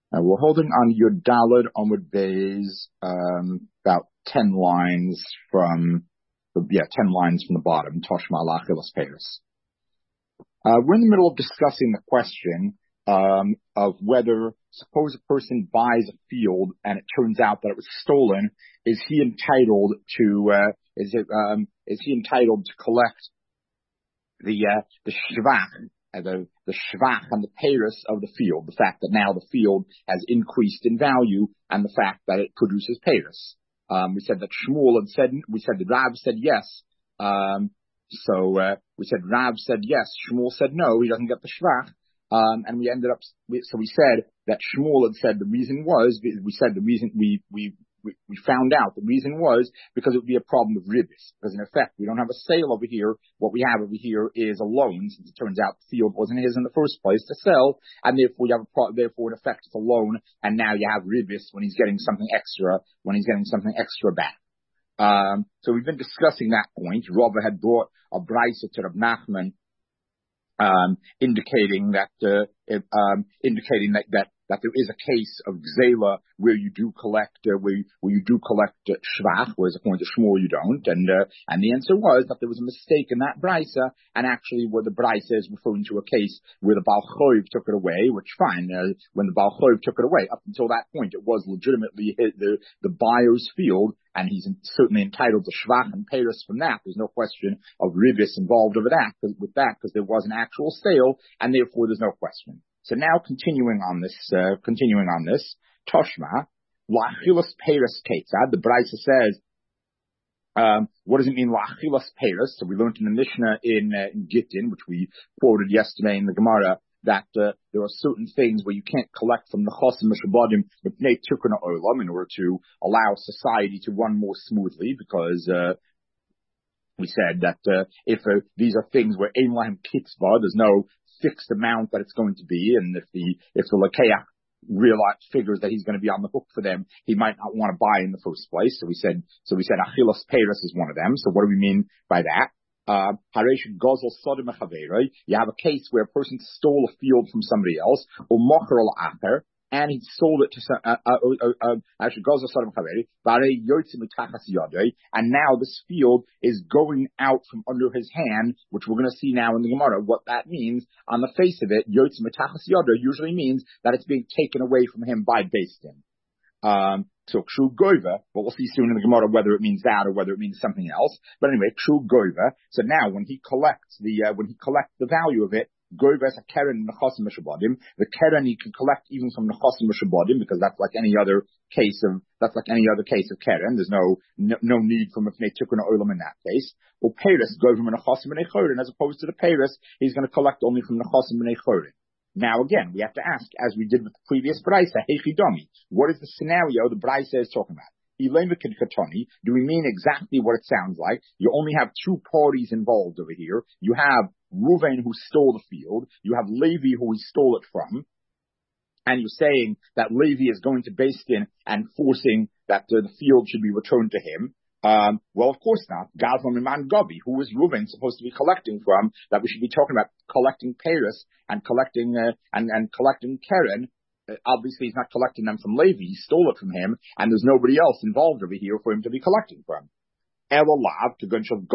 We're holding on your Daled Amud Beis, about 10 lines from the bottom, Toshma Lachilas Paris. We're in the middle of discussing the question of whether, suppose a person buys a field and it turns out that it was stolen, is he entitled to collect the shvach, the shvach and the peiros of the field, the fact that now the field has increased in value and the fact that it produces peiros. We said that Rav said yes. We said Rav said yes, Shmuel said no, he doesn't get the shvach. And we said that Shmuel had said the reason was, we found out the reason was because it would be a problem of ribis. Because in effect, we don't have a sale over here. What we have over here is a loan, since it turns out the field wasn't his in the first place to sell, and therefore therefore in effect it's a loan, and now you have ribis when he's getting something extra back. So we've been discussing that point. Rava had brought a brisa to Rav Nachman, indicating that there is a case of Gzela where you do collect shvach, whereas according to Shmuel you don't, and the answer was that there was a mistake in that brisa, and actually where the brisa is referring to a case where the Baal Choiv took it away, which fine, when the Baal Choiv took it away, up until that point it was legitimately the buyer's field, and he's certainly entitled to shvach and peiros from that. There's no question of ribis involved over that, because there was an actual sale, and therefore there's no question. So now continuing on this, Toshma, Lachilas Peiros Ketzad, the Brisa says, what does it mean, Lachilas Peiros? So we learned in the Mishnah in Gittin, which we quoted yesterday in the Gemara, that there are certain things where you can't collect from the Chosim Mishabadim B'nei Tikkun Olam in order to allow society to run more smoothly, because we said that if these are things where Ein Lahem Kitzvah, there's no fixed amount that it's going to be, and if the Lakeach figures that he's going to be on the hook for them, he might not want to buy in the first place. So we said Achilas Peiros is one of them. So what do we mean by that? You have a case where a person stole a field from somebody else, or mocher al-acher, and he sold it to and now this field is going out from under his hand, which we're going to see now in the Gemara. What that means, on the face of it, usually means that it's being taken away from him by Beis Din. So Kshu Goiva, but we'll see soon in the Gemara whether it means that or whether it means something else. But anyway, Kshu Goiva. So now when he collects the value of it, Goiva is a keren nechasim mishabadim. The keren he can collect even from nechasim mishabadim, because that's like any other case of keren. There's no need for mifnei tikkun olam in that case. Or peiros Goiva nechasim b'nei chorin, as opposed to the peiros he's going to collect only from nechasim b'nei chorin. Now again, we have to ask, as we did with the previous brisa, heichidomi, what is the scenario the brisa is talking about? Do we mean exactly what it sounds like? You only have two parties involved over here. You have Reuven who stole the field. You have Levi who he stole it from. And you're saying that Levi is going to Beis Din and forcing that the field should be returned to him. Well, of course not. Gazlan Iman Gabi, who is Reuven supposed to be collecting from, that we should be talking about collecting peiros and collecting keren. Obviously, he's not collecting them from Levi. He stole it from him, and there's nobody else involved over here for him to be collecting from. Obviously,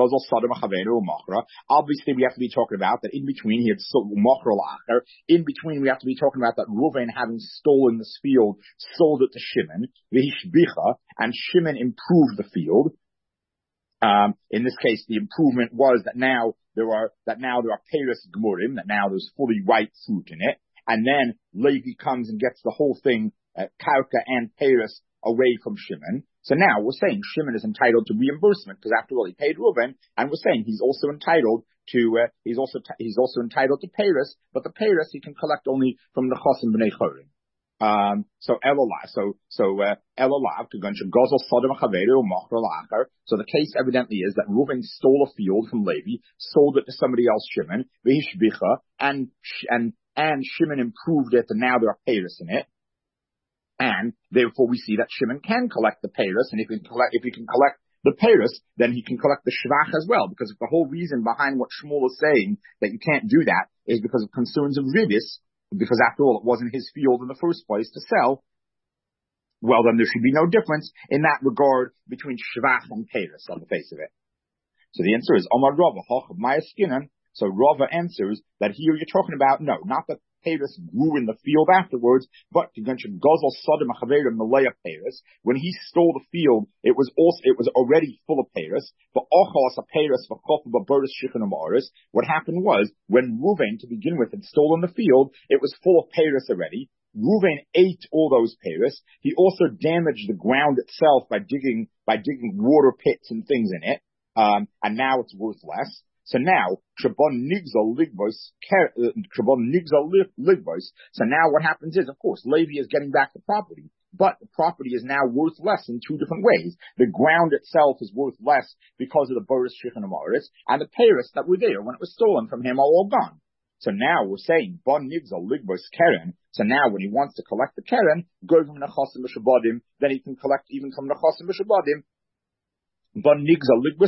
we have to be talking about that in between he had in between we have to be talking about that Reuven, having stolen this field, sold it to Shimon, and Shimon improved the field. In this case, the improvement was that now there are peiros gemurim, that now there's fully ripe fruit in it. And then Levi comes and gets the whole thing, karka and peiros, away from Shimon. So now we're saying Shimon is entitled to reimbursement, because after all he paid Reuven, and we're saying he's also entitled to peiros, but the peiros he can collect only from the chosim b'nei chorin. So the case evidently is that Reuven stole a field from Levi, sold it to somebody else, Shimon, and Shimon improved it, and now there are peiros in it. And therefore we see that Shimon can collect the peiros, and if he can collect the peiros, then he can collect the shvach as well, because if the whole reason behind what Shmuel is saying that you can't do that is because of concerns of ribis, because after all, it wasn't his field in the first place to sell, well, then there should be no difference in that regard between shvach and peiros on the face of it. So the answer is Omar Rava, Hoch Maya Skinan. So Rava answers that here you're talking about, no, not that peiros grew in the field afterwards, but when he stole the field, it was already full of peiros. What happened was, when Reuven, to begin with, had stolen the field, it was full of peiros already. Reuven ate all those peiros. He also damaged the ground itself by digging water pits and things in it. And now it's worth less. So now, Trabon Nigzal Ligvos. So now what happens is, of course, Levi is getting back the property, but the property is now worth less in two different ways. The ground itself is worth less because of the Boris Shichan Amaris, and the peiros that were there when it was stolen from him are all gone. So now we're saying, Bon Nigzal Ligvos Keren. So now when he wants to collect the Keren, go from Nechasim Mishabadim, then he can collect even from Nechasim Mishabadim. And if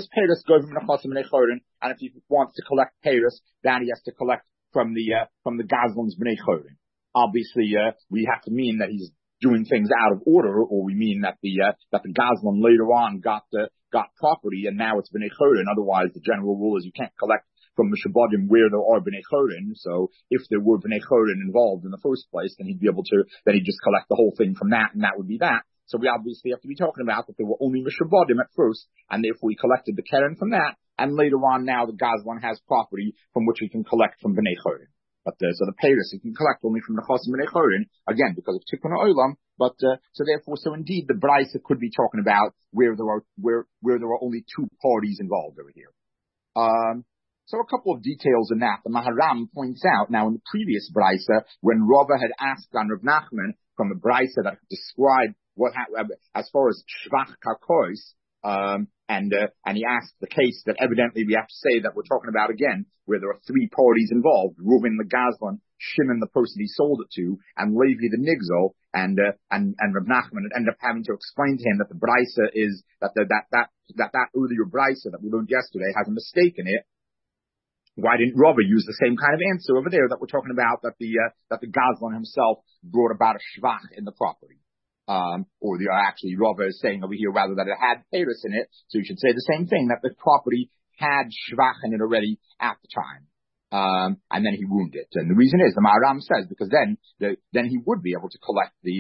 he wants to collect peiros, then he has to collect from the Gazlan's Bnei Chorin. Obviously, we have to mean that he's doing things out of order, or we mean that the Gazlan later on got property and now it's Bnei Chorin. Otherwise, the general rule is you can't collect from the Shabbatim where there are Bnei Chorin. So if there were Bnei Chorin involved in the first place, then he'd just collect the whole thing from that, and that would be that. So we obviously have to be talking about that there were only Mishabadim at first, and therefore he collected the Keren from that, and later on now the Gazlan has property from which he can collect from Bnei Chorin. But so the peiros he can collect only from the Chosim Bnei Chorin, again, because of Tikkun Olam, but so indeed the Braisa could be talking about where there are only two parties involved over here. So a couple of details in that. The Maharam points out, now in the previous Braisa, when Rava had asked on Rav Nachman from the Braisa that described what as far as shvach karkois, and he asked the case that evidently we have to say that we're talking about again where there are three parties involved: Reuven the Gazlan, Shimon the person he sold it to, and Levi the Nigzal, and Rav Nachman ended up having to explain to him that the Braisa is that earlier Braisa that we learned yesterday has a mistake in it. Why didn't Rava use the same kind of answer over there that we're talking about, that the Gazlan himself brought about a shvach in the property? Or actually Rava is saying over here rather that it had peiros in it, so you should say the same thing, that the property had shvach in it already at the time. And then he ruined it. And the reason is, the Maharam says, because then he would be able to collect the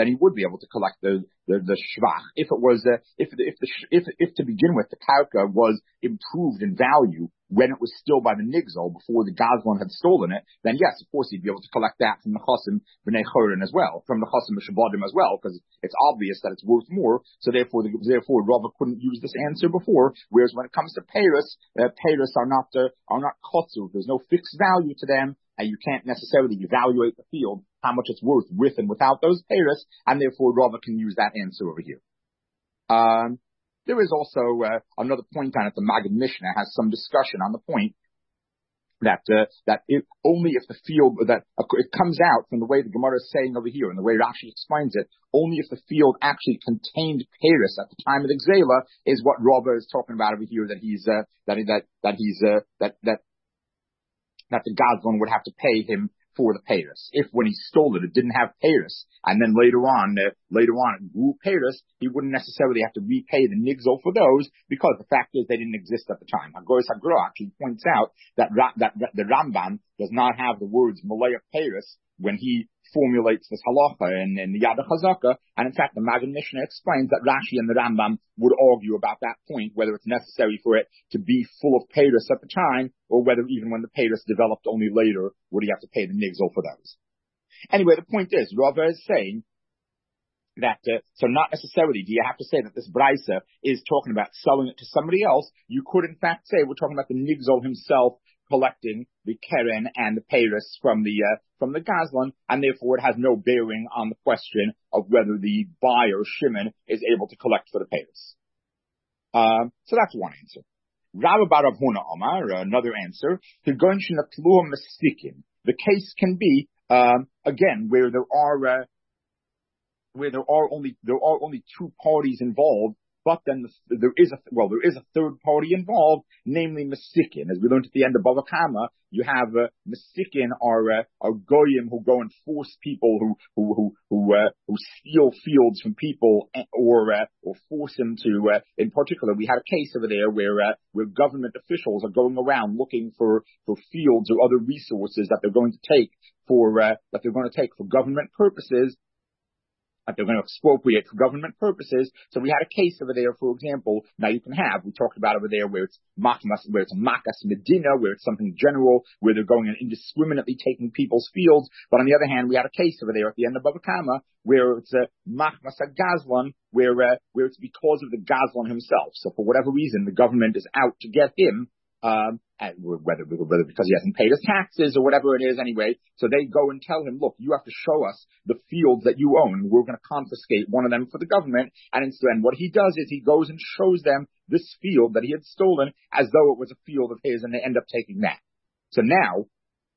shvach. If it was, if to begin with the karka was improved in value when it was still by the Nigzal before the Gazlan had stolen it, then yes, of course he'd be able to collect that from the Chosim Bnei Chorin as well, from the Chosim Mishabadim as well, because it's obvious that it's worth more. So therefore Rava couldn't use this answer before. Whereas when it comes to peiros, peiros are not kotzu. There's no fixed value to them, and you can't necessarily evaluate the field how much it's worth with and without those peiros, and therefore Rava can use that answer over here. There is also another point on it. The Maggid Mishnah has some discussion on the point that only if the field it comes out from the way the Gemara is saying over here and the way Rashi explains it, only if the field actually contained peiros at the time of the Gzela is what Rava is talking about over here, that the Gazlan would have to pay him for the peiros. If when he stole it didn't have peiros, and then later on it grew peiros, he wouldn't necessarily have to repay the nigzol for those, because the fact is they didn't exist at the time. Hagoros Hagro actually points out that the Rambam does not have the words malaya peiros when he formulates this halacha in the Yad HaChazaka, and in fact the Maggid Mishnah explains that Rashi and the Rambam would argue about that point, whether it's necessary for it to be full of peiros at the time, or whether even when the peiros developed only later, would he have to pay the nigzol for those. Anyway, the point is, Rava is saying that, so not necessarily do you have to say that this Braisa is talking about selling it to somebody else. You could in fact say we're talking about the nigzol himself collecting the keren and the peiros from the Gazlan, and therefore it has no bearing on the question of whether the buyer, Shimon, is able to collect for the peiros. So that's one answer. Rabba bar Rav Huna Omar, another answer, the case can be, again, where there are only two parties involved, but then there is a third party involved, namely Mesikin. As we learned at the end of Bava Kama, you have Mesikin are goyim who go and force people who steal fields from people or force them to. In particular, we had a case over there where government officials are going around looking for fields or other resources that they're going to take for government purposes, that they're going to expropriate for government purposes. So we had a case over there, for example, now we talked about over there where it's makas medina, where it's something general, where they're going and indiscriminately taking people's fields. But on the other hand, we had a case over there at the end of Bava Kama where it's a machmas gazlan, where it's because of the gazlan himself. So for whatever reason, the government is out to get him, whether because he hasn't paid his taxes or whatever it is anyway. So they go and tell him, look, you have to show us the fields that you own. We're going to confiscate one of them for the government. And what he does is he goes and shows them this field that he had stolen as though it was a field of his, and they end up taking that. So now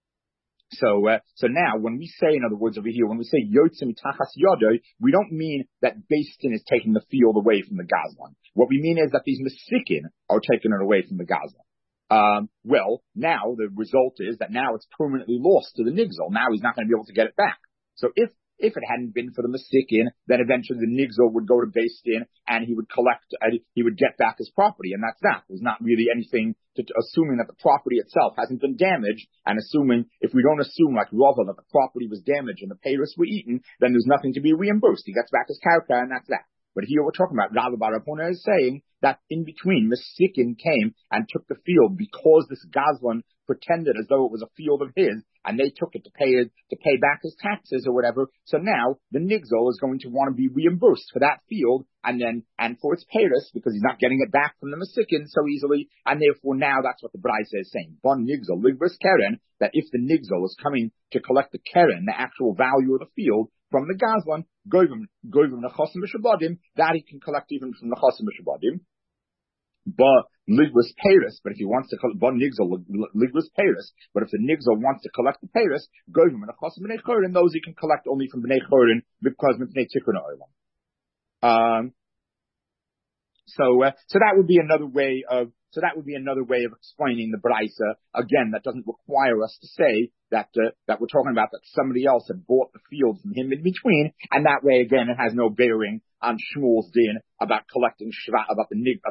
when we say, in other words, over here, when we say Yotze Mitachas Yodoi, we don't mean that Beis Din is taking the field away from the Gazlan. What we mean is that these Mesikin are taking it away from the Gazlan. Well, now the result is that now it's permanently lost to the Nigzal. Now he's not going to be able to get it back. So if it hadn't been for the Mesikin, then eventually the Nigzal would go to Beis Din and he would get back his property, and that's that. There's not really anything assuming that the property itself hasn't been damaged, and if we don't assume like Rava that the property was damaged and the payros were eaten, then there's nothing to be reimbursed. He gets back his karka, and that's that. But here we're talking about Rava bar Rav Huna is saying that in between, Mesikin came and took the field because this Gazlan pretended as though it was a field of his, and they took it to pay back his taxes or whatever. So now the Nigzal is going to want to be reimbursed for that field and for its payros, because he's not getting it back from the Mesikin so easily, and therefore now that's what the Braisa is saying. Bon Nigzal ligvus keren, that if the Nigzal is coming to collect the keren, the actual value of the field, from the Gazlan, goyim nechasim b'shabadim, that he can collect even from nechasim b'shabadim. But ligvus payros, but if he wants to collect, but nigzal ligvus payros, but if the nigzal wants to collect the payros, goyim nechasim b'nei chorin, those he can collect only from b'nei chorin because b'nei tikkun olam. So that would be another way of explaining the Braisa. Again, that doesn't require us to say that we're talking about that somebody else had bought the field from him in between, and that way again it has no bearing on Shmuel's din about collecting shvach, about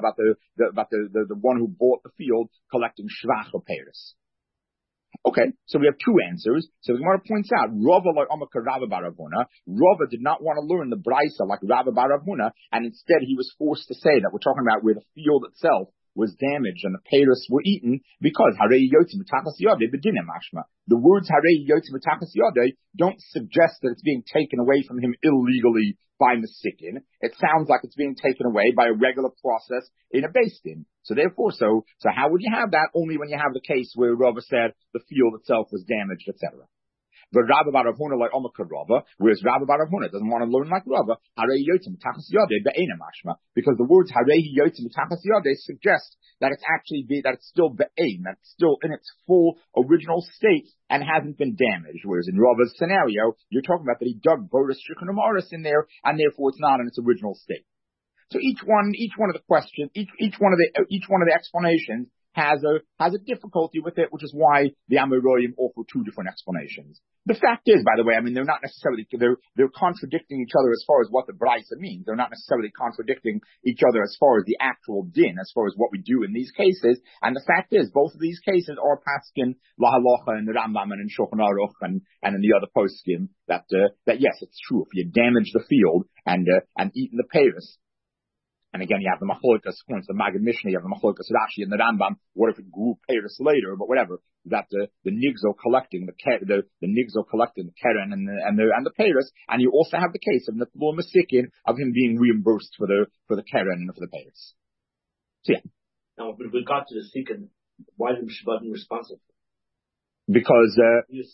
the one who bought the field collecting shvach or payros. Okay, so we have two answers. So the Gemara points out, Rava like Amaka Rava bar Rav Huna. Rava did not want to learn the Braisa like Rava bar Rav Huna, and instead he was forced to say that we're talking about where the field itself was damaged and the payros were eaten because Harei Yotze Mitachas Yodei B'dinei mashma. The words Harei Yotze Mitachas Yodei don't suggest that it's being taken away from him illegally by Mesikin. It sounds like it's being taken away by a regular process in a Beis Din. So therefore, so how would you have that? Only when you have the case where Rava said the field itself was damaged, etc. But Rava bar Rav Huna like Omaka Rava, whereas Rava bar Rav Huna doesn't want to learn like Rava, Harei Yotze Mitachas Yodei B'einei mashma, because the words Harei Yotze Mitachas Yodei suggest that it's still be'ein, that it's still in its full original state and hasn't been damaged. Whereas in Rava's scenario, you're talking about that he dug Boris Shulchan Aruch in there, and therefore it's not in its original state. So each one of the questions, each one of the explanations has a difficulty with it, which is why the Amoraim offer two different explanations. The fact is, by the way, I mean, they're not necessarily, they're contradicting each other as far as what the Braisa means. They're not necessarily contradicting each other as far as the actual din, as far as what we do in these cases. And the fact is, both of these cases are paskin lahalacha and the Rambam and in Shulchan Aruch and in the other poskim that yes, it's true. If you damage the field and eaten the payros, and again, you have the Machlokas, according to the Maggid Mishnah, you have the Machlokas Rashi and the Rambam. What if it grew payros later? But whatever, that the nigzal collecting the nigzal collecting the keren and the payros, and you also have the case of the Mesikin of him being reimbursed for the keren and for the payros. So yeah. Now, with regard to the Sikin, why is Shabbat responsible? Because it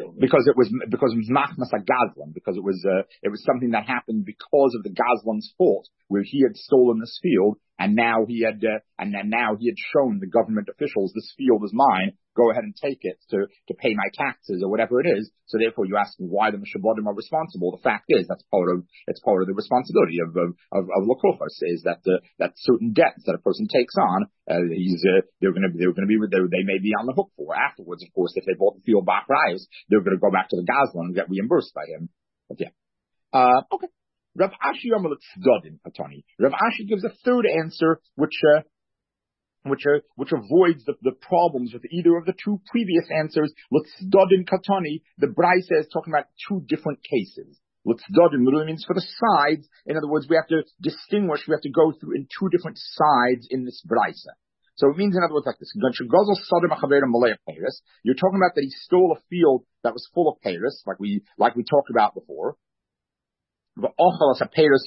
was machmas gazlan, because it was something that happened because of the Gazlan's fault, where he had stolen this field, and now he had shown the government officials, this field is mine, go ahead and take it to pay my taxes or whatever it is. So therefore you ask why the Mishabodim are responsible. The fact is it's part of the responsibility of Lakochos, is that certain debts that a person takes on, they may be on the hook for afterwards. Of course, if they bought the field back rise, they're going to go back to the Gazlan and get reimbursed by him. But yeah. Okay. Rav Ashi Yomer Tzadin Katani. Rav Ashi gives a third answer, which avoids the problems with either of the two previous answers. L'Tzdodin Katani, the Braisa is talking about two different cases. L'Tzdodin literally means for the sides. In other words, we have to distinguish, we have to go through in two different sides in this Braisa. So it means, in other words, like this. You're talking about that he stole a field that was full of peiros, like we talked about before. Now the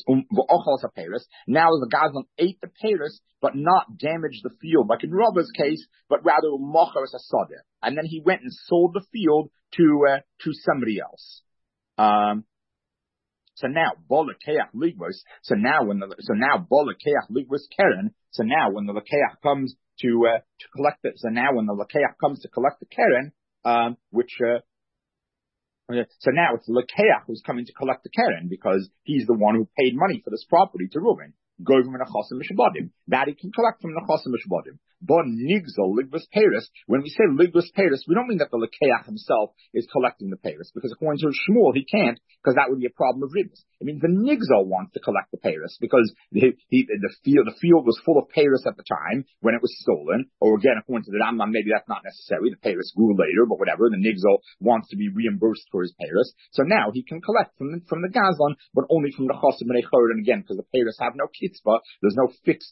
Gazlan ate the peiros, but not damaged the field, like in Rava's case, but rather mocharas asadeh. And then he went and sold the field to somebody else. So now bolakeach ligvos. So now bolakeach ligvos keren. So now when the lakeach comes to collect it. So now when the lakeach comes to collect the keren, so now it's the Lakeach who's coming to collect the Keren because he's the one who paid money for this property to Reuven. That he can collect from the Chosim Mishbodim. But Nigzol, Ligvus Peiros, when we say Ligvus Peiros, we don't mean that the Lakeach himself is collecting the Peiros, because according to Shmuel, he can't, because that would be a problem of Ribus. It means the Nigzol wants to collect the Peiros, because the field was full of Peiros at the time when it was stolen, or again, according to the Rambam, maybe that's not necessary, the Peiros grew later, but whatever, the Nigzol wants to be reimbursed for his Peiros. So now he can collect from the Gazlan, but only from the Chosim and Echor, and again, because the Peiros have no kitzvah, there's no fixed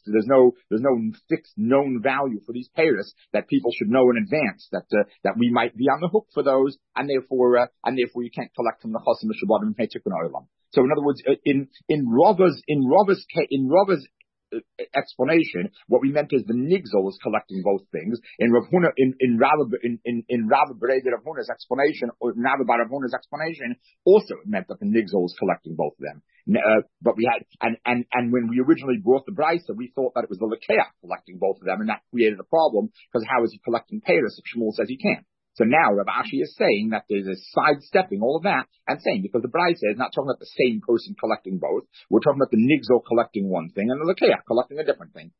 known value for these peiros that people should know in advance that we might be on the hook for those, and therefore you can't collect from the Chosim Mishabodim and pay Tikkun Olam. So in other words, in Rava's explanation, what we meant is the Nigzol is collecting both things. In Rav Huna, in Rav Berei Rav Huna's explanation, or Rav Bar Rav Huna's explanation, also it meant that the Nigzol is collecting both of them. But we had, and when we originally brought the Brisa, we thought that it was the Lakeach collecting both of them, and that created a problem, because how is he collecting peiros if Shmuel says he can't? So now Rav Ashi is saying that there's a sidestepping all of that, and saying, because the Brisa is not talking about the same person collecting both, we're talking about the Nigzol collecting one thing, and the Lakeach collecting a different thing.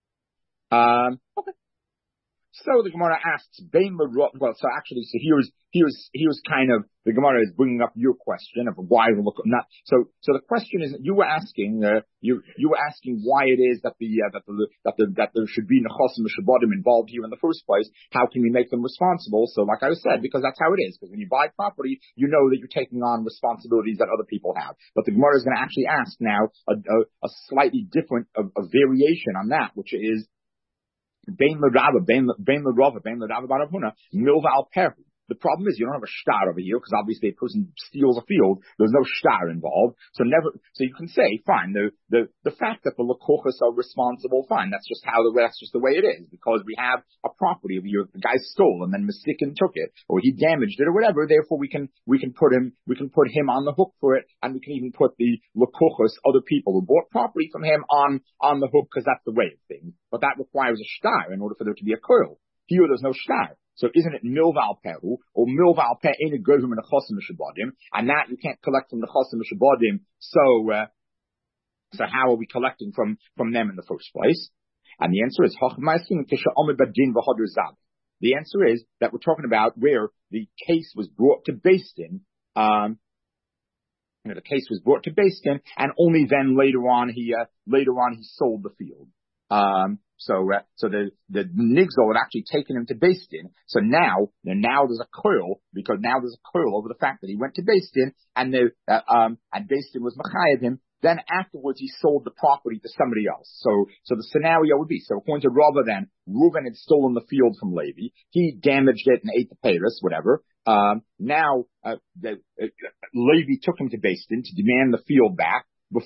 Okay. So the Gemara asks, so here's kind of, the Gemara is bringing up your question of why we look not. So the question is, you were asking why it is that there should be Nechosim Mishabodim involved here in the first place. How can we make them responsible? So like I said, because that's how it is. Because when you buy property, you know that you're taking on responsibilities that other people have. But the Gemara is going to actually ask now a slightly different, a variation on that, which is, Bein l'Rava Bar Huna, Milval Perhu. The problem is you don't have a shtar over here, because obviously a person steals a field, there's no shtar involved. So you can say, fine, the fact that the Lakochas are responsible, fine, that's just the way it is, because we have a property of yours, the guy stole and then mistaken took it, or he damaged it or whatever, therefore we can put him on the hook for it, and we can even put the Lakochas, other people who bought property from him on the hook, because that's the way of things. But that requires a shtar in order for there to be a curl. Here there's no shtar. So isn't it milval peru, or milval pe ain't a good from the Chosim Mishabodim, and that you can't collect from the Chosim Mishabodim, so how are we collecting from them in the first place? And the answer is, the answer is that we're talking about where the case was brought to Beis Din, the case was brought to Beis Din, and only then later on he sold the field. So the Nigzol had actually taken him to Beis Din. So now there's a curl, because now there's a curl over the fact that he went to Beis Din, and Beis Din was machayev him. Then afterwards he sold the property to somebody else. So the scenario would be, so according to Rava then, Reuven had stolen the field from Levi. He damaged it and ate the peiros, whatever. Levi took him to Beis Din to demand the field back. The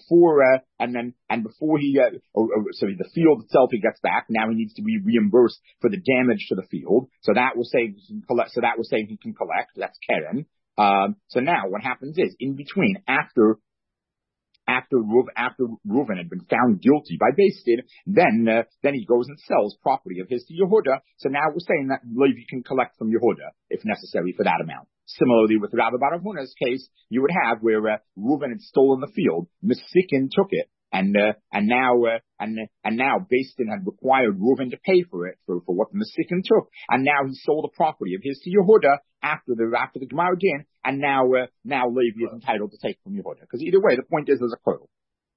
field itself he gets back. Now he needs to be reimbursed for the damage to the field. So that will say he can collect. So that will say he can collect. That's Keren. So now what happens is, in between, after after Reuven had been found guilty by Beis Din, then he goes and sells property of his to Yehuda. So now we're saying that Levi can collect from Yehuda if necessary for that amount. Similarly, with Rabbi Bar Huna's case, you would have where Reuven had stolen the field, Mesikin took it, and now Beis Din had required Reuven to pay for it for what the Mesikin took, and now he sold a property of his to Yehuda after the Gemara din, and now Levi is entitled to take from Yehuda. Because either way, the point is there's a koil.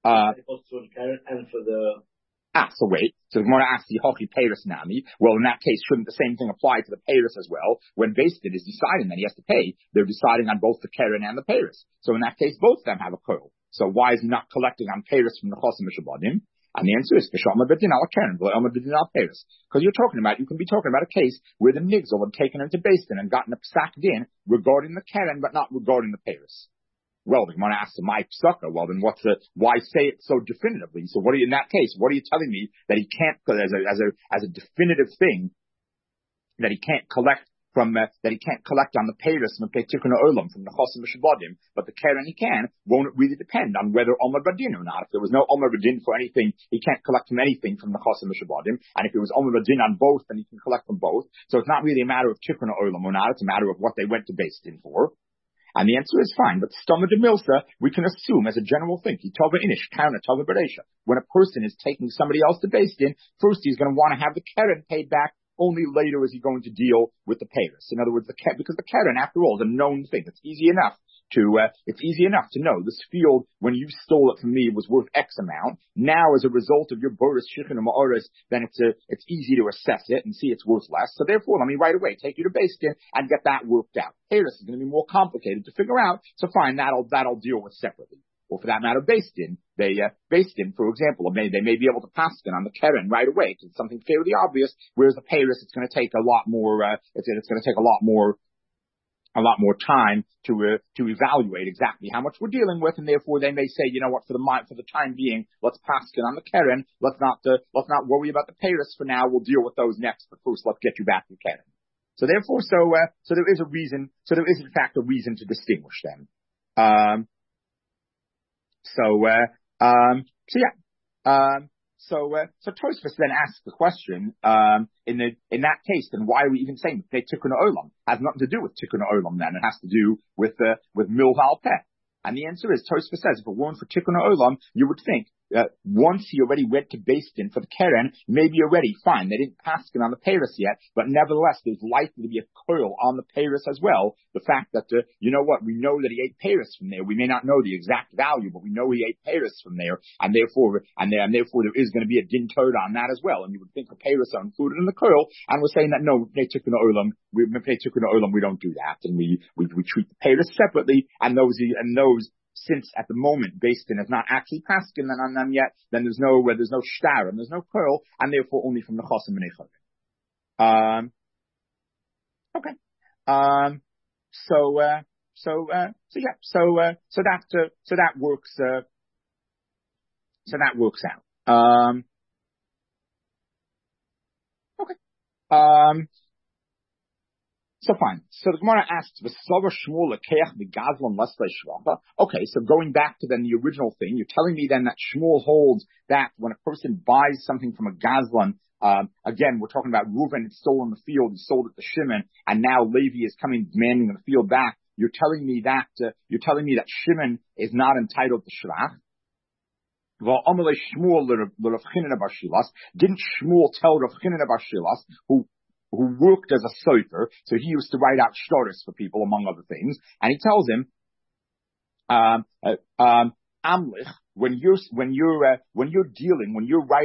And for the So wait. So the Gemara asks the Hochi Peiros Nami. Well, in that case, shouldn't the same thing apply to the Peiros as well? When Beis Din is deciding that he has to pay, they're deciding on both the Keren and the Peiros. So in that case, both of them have a koil. So why is he not collecting on Peiros from the Chosim Mishabadim? And the answer is Kishama Bedin al Keren, V'Omer Bedin al Peiros. Because you can be talking about a case where the Nigzel had taken him to Beis Din and gotten a psak din regarding the Keren, but not regarding the Peiros. Well, the Gemara asks my psuka. Well, then why say it so definitively? So in that case, what are you telling me that he can't, as a definitive thing, that he can't collect on the Peiros from the Tikkun Olam, from the Chosim Mishabadim, but the Keren he can? Won't it really depend on whether Omer Badin or not? If there was no Omer Badin for anything, he can't collect from anything from the Chosim Mishabadim, and if it was Omer Badin on both, then he can collect from both. So it's not really a matter of Tikkun Olam or not, it's a matter of what they went to Beis Din for. And the answer is fine, but Stoma de Milsa, we can assume as a general thing, Tova Inish, Kauna Tova Beresha. When a person is taking somebody else to Beis Din, first he's going to want to have the Keren paid back. Only later is he going to deal with the Peiros. In other words, because the Keren, after all, is a known thing. It's easy enough to know this field, when you stole it from me, was worth X amount. Now, as a result of your Boris Shichin and Ma'oris, then it's easy to assess it and see it's worth less. So therefore, let me right away take you to Beis Din and get that worked out. Peiros is going to be more complicated to figure out. So fine, that'll deal with separately. Or for that matter, Beis Din, for example, they may be able to pass it on the Keren right away because it's something fairly obvious. Whereas the Peiros, it's going to take a lot more. It's going to take a lot more time to evaluate exactly how much we're dealing with, and therefore they may say, you know what, for the time being, let's pass it on the Keren. Let's not worry about the Peiros for now. We'll deal with those next, but first let's get you back to Keren. So therefore, so there is a reason. So there is in fact a reason to distinguish them. So Tosfos then asks the question, in that case, then why are we even saying that Tikkun Olam? Has nothing to do with Tikkun Olam then. It has to do with Milhal Peh. And the answer is, Tosfos says, if it weren't for Tikkun Olam, you would think, once he already went to Beis Din for the Keren, maybe already, fine, they didn't pass it on the Peiros yet, but nevertheless, there's likely to be a coil on the Peiros as well. The fact that, you know what, we know that he ate Peiros from there. We may not know the exact value, but we know he ate Peiros from there, and therefore there is going to be a din Torah on that as well. And you would think the Peiros are included in the coil, and we're saying that no, Tikkun Olam, we don't do that, and we treat the Peiros separately, and those, since at the moment Beis Din has not actually paskin on them yet, then there's no shtar and there's no coil, and therefore only from the chosim and echavim. Okay. So that works. So that works out. Okay. So fine. So the Gemara asks, okay, so going back to then the original thing, you're telling me then that Shmuel holds that when a person buys something from a Gazlan, again, we're talking about Reuven had stolen the field, he sold it to Shimon, and now Levi is coming demanding the field back. You're telling me that Shimon is not entitled to Shrach. Didn't Shmuel tell Rav Chinan bar Shilas, who worked as a sofer, so he used to write out shtoris for people, among other things, and he tells him, Amlich, when you're dealing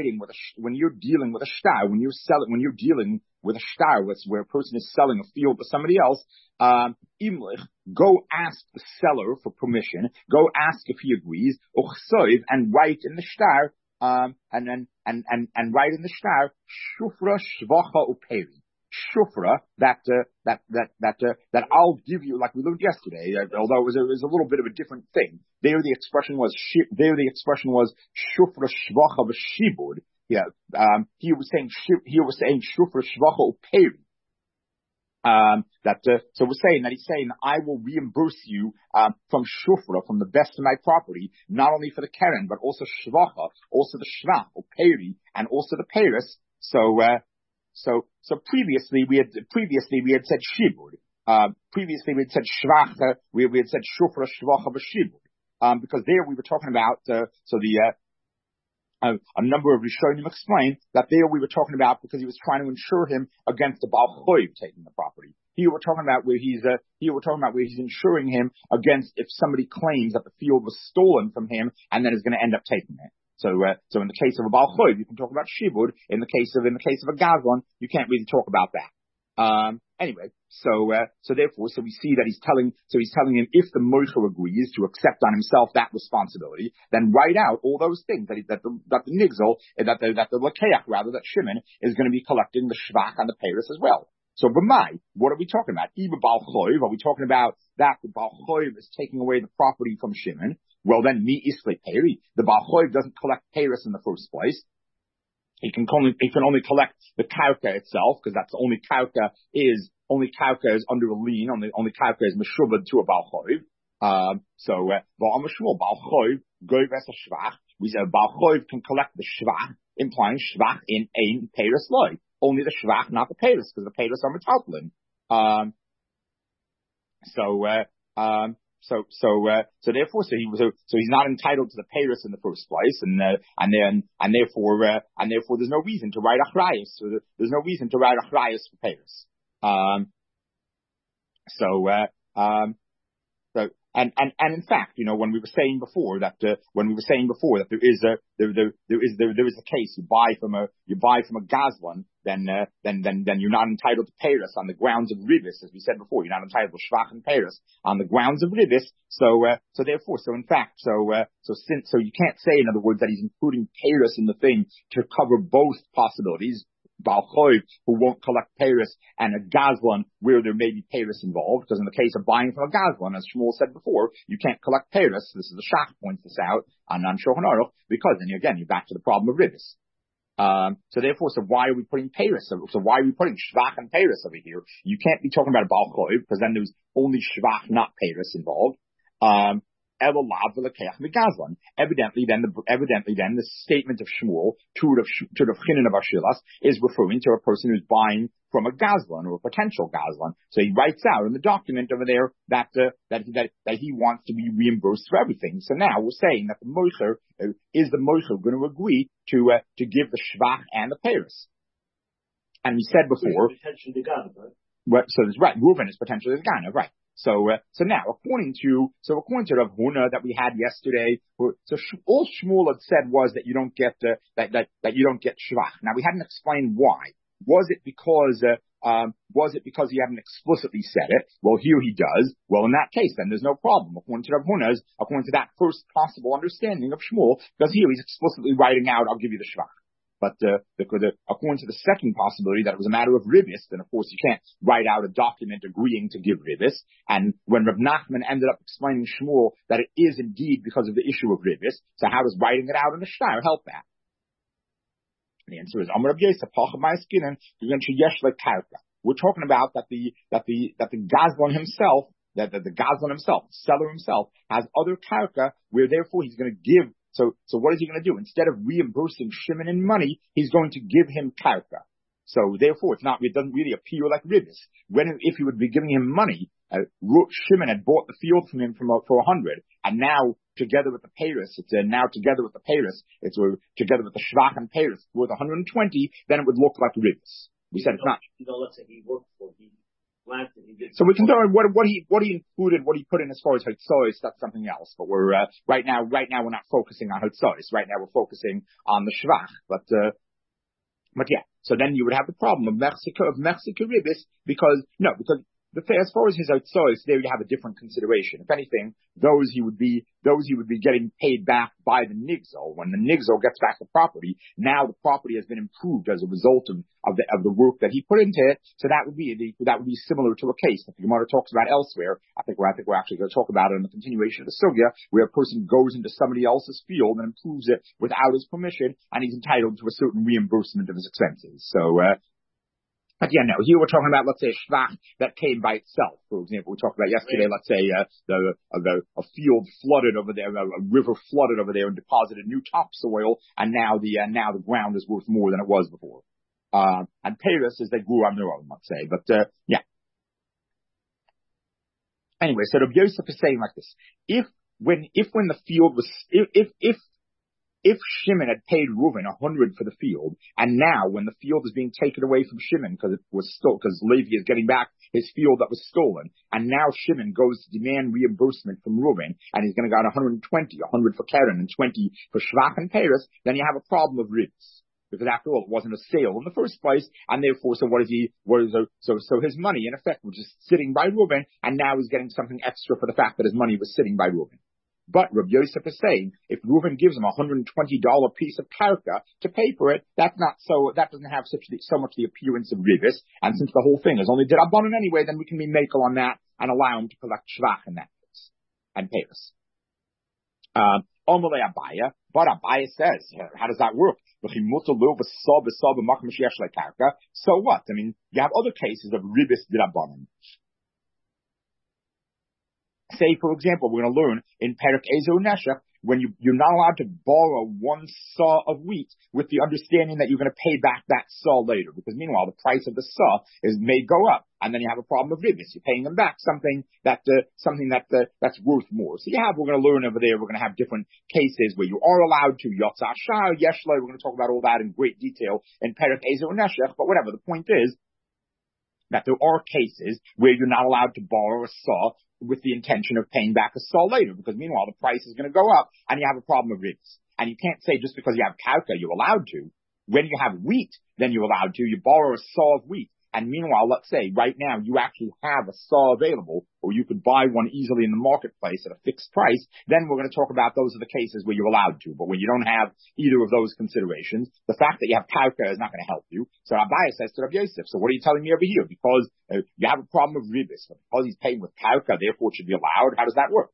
with a shtar, where a person is selling a field to somebody else, Imlich, go ask the seller for permission, go ask if he agrees, uchsoiv, and write in the shtar, and write in the shtar, shufra shvacha uperi. Shufra, that I'll give you, like we learned yesterday, although it was a little bit of a different thing. There the expression was shufra shvacha v'shibud. Yeah, he was saying shufra shvacha uperi. So we're saying that he's saying, I will reimburse you, from shufra, from the best of my property, not only for the keren, but also shvacha, also the shvach, or peri, and also the peris. So previously we had said shibud. Previously we had said shvach, we had said shufra, shvacha, b'shibud. Because there we were talking about, a number of Rishonim explained that there we were talking about because he was trying to insure him against the Baal Choiv taking the property. Here we're talking about where he's insuring him against if somebody claims that the field was stolen from him and then is going to end up taking it. So in the case of a Baal Choiv, you can talk about shibud. In the case of a Gazlan, you can't really talk about that. Anyway, so we see that he's telling him if the Moicher agrees to accept on himself that responsibility, then write out all those things that the Nigzol, that the Lakeach, rather, that Shimon is going to be collecting the Shvach and the Peris as well. So B'mai, what are we talking about? Even Baal Choiv, are we talking about that the Baal Choiv is taking away the property from Shimon? Well then, mi isle Peri. The Baal Choiv doesn't collect Peris in the first place. He can only collect the karka itself, because that's the only karka is under a lien, only karka is meshubad to a Baal Choiv. V'am Shmuel, Baal Choiv, goy ves a shvach. We said Baal Choiv can collect the shvach, implying shvach in ein peris loy. Only the shvach, not the peris, because the peris are metaltlin. Therefore, he's not entitled to the peris in the first place, and therefore there's no reason to write achrayus. So there's no reason to write achrayus for peris. And in fact, when we were saying before that there is a case you buy from a Gazlan, then you're not entitled to Peris on the grounds of Ribis, as we said before. You're not entitled to Shvach and Peris on the grounds of Ribis. So you can't say, in other words, that he's including Peris in the thing to cover both possibilities. Baal Choiv, who won't collect Peris, and a Gazlan where there may be Peris involved, because in the case of buying from a Gazlan, as Shmuel said before, you can't collect Peris. This is the Shach points this out on Shulchan Aruch, because then again you're back to the problem of Ribis. So why are we putting Peris? So why are we putting Shvach and Peris over here? You can't be talking about a Baal Choiv, because then there's only Shvach, not Peris involved. Evidently then the statement of Shmuel to the Chinin of Ashilas is referring to a person who's buying from a Gazlan or a potential Gazlan. So he writes out in the document over there that he wants to be reimbursed for everything. So now we're saying that the Moicher is the Moicher going to agree to give the Shvach and the Peris. And we said before, potentially the Ganav, right? So that's right. Reuven is potentially the Ganav, right? So now, according to Rav Huna that we had yesterday, all Shmuel had said was that you don't get that you don't get shvach. Now we hadn't explained why. Was it because he hadn't explicitly said it? Well, here he does. Well, in that case, then there's no problem. According to Rav Huna's, according to that first possible understanding of Shmuel, because here he's explicitly writing out, I'll give you the shvach. But according to the second possibility, that it was a matter of ribis, then of course you can't write out a document agreeing to give ribis. And when Rav Nachman ended up explaining Shmuel that it is indeed because of the issue of ribis, so how does writing it out in the shtar help that? And the answer is Amar Rav Yosef Pacham Ma'askinen Yesh Karka. We're talking about that the Gazlan himself, that the Gazlan himself, the seller himself, has other karka where therefore he's going to give. So what is he going to do? Instead of reimbursing Shimon in money, he's going to give him karka. So therefore, it doesn't really appear like ribis. If he would be giving him money, Shimon had bought the field from him for 100, and now together with the Peris, it's together with the Shvach and Peris worth 120, then it would look like ribis. We said it's not. Let's say he worked for So we can talk about what he included, what he put in as far as Hotzois, that's something else. But we're, right now we're not focusing on Hotzois. Right now we're focusing on the Shvach. But yeah. So then you would have the problem of Mexico Ribis, because as far as his Hotzois, there you have a different consideration. If anything, those he would be getting paid back by the Nigzol. When the Nigzol gets back the property, now the property has been improved as a result of the work that he put into it. So that would be similar to a case that the Gemara talks about elsewhere. I think we're actually going to talk about it in the continuation of the sugya, where a person goes into somebody else's field and improves it without his permission, and he's entitled to a certain reimbursement of his expenses. But yeah, no, here we're talking about, let's say, a shvach that came by itself. For example, we talked about yesterday, let's say, a field flooded over there, a river flooded over there and deposited new topsoil, and now the ground is worth more than it was before. And payros is they grew on their own, let's say. But, yeah. Anyway, so Rabbi Yosef is saying like this. If when the field was, if Shimon had paid Reuven 100 for the field, and now when the field is being taken away from Shimon because it was stolen, because Levi is getting back his field that was stolen, and now Shimon goes to demand reimbursement from Reuven, and he's going to get 100 for Keren and 20 for Shvach and Peres, then you have a problem of ribs. Because after all, it wasn't a sale in the first place, and therefore, so his money, in effect, was just sitting by Reuven, and now he's getting something extra for the fact that his money was sitting by Reuven. But Rabbi Yosef is saying, if Reuven gives him a $120 piece of karka to pay for it, that doesn't have so much the appearance of ribis, and since the whole thing is only dirabanan anyway, then we can be makel on that and allow him to collect shvach in that case, and pay us. Omalei Abaya, but Abaya says, how does that work? So what? I mean, you have other cases of ribis dirabanan. Say, for example, we're going to learn in Perek Ezer Neshech, when you're not allowed to borrow one saw of wheat with the understanding that you're going to pay back that saw later, because meanwhile the price of the saw may go up, and then you have a problem of ribis. You're paying them back something that's worth more. So we're going to learn over there. We're going to have different cases where you are allowed to Yotza Shar Yeshlei. We're going to talk about all that in great detail in Perek Ezer Neshech. But whatever, the point is that there are cases where you're not allowed to borrow a saw with the intention of paying back a saw later, because meanwhile the price is going to go up and you have a problem of ribs. And you can't say just because you have karka you're allowed to. When you have wheat, then you're allowed to. You borrow a saw of wheat. And meanwhile, let's say right now you actually have a saw available, or you could buy one easily in the marketplace at a fixed price, then we're going to talk about those are the cases where you're allowed to. But when you don't have either of those considerations, the fact that you have karka is not going to help you. So Abaya says to Rabbi Yosef, so what are you telling me over here? Because you have a problem of ribis, because he's paying with karka, therefore it should be allowed. How does that work?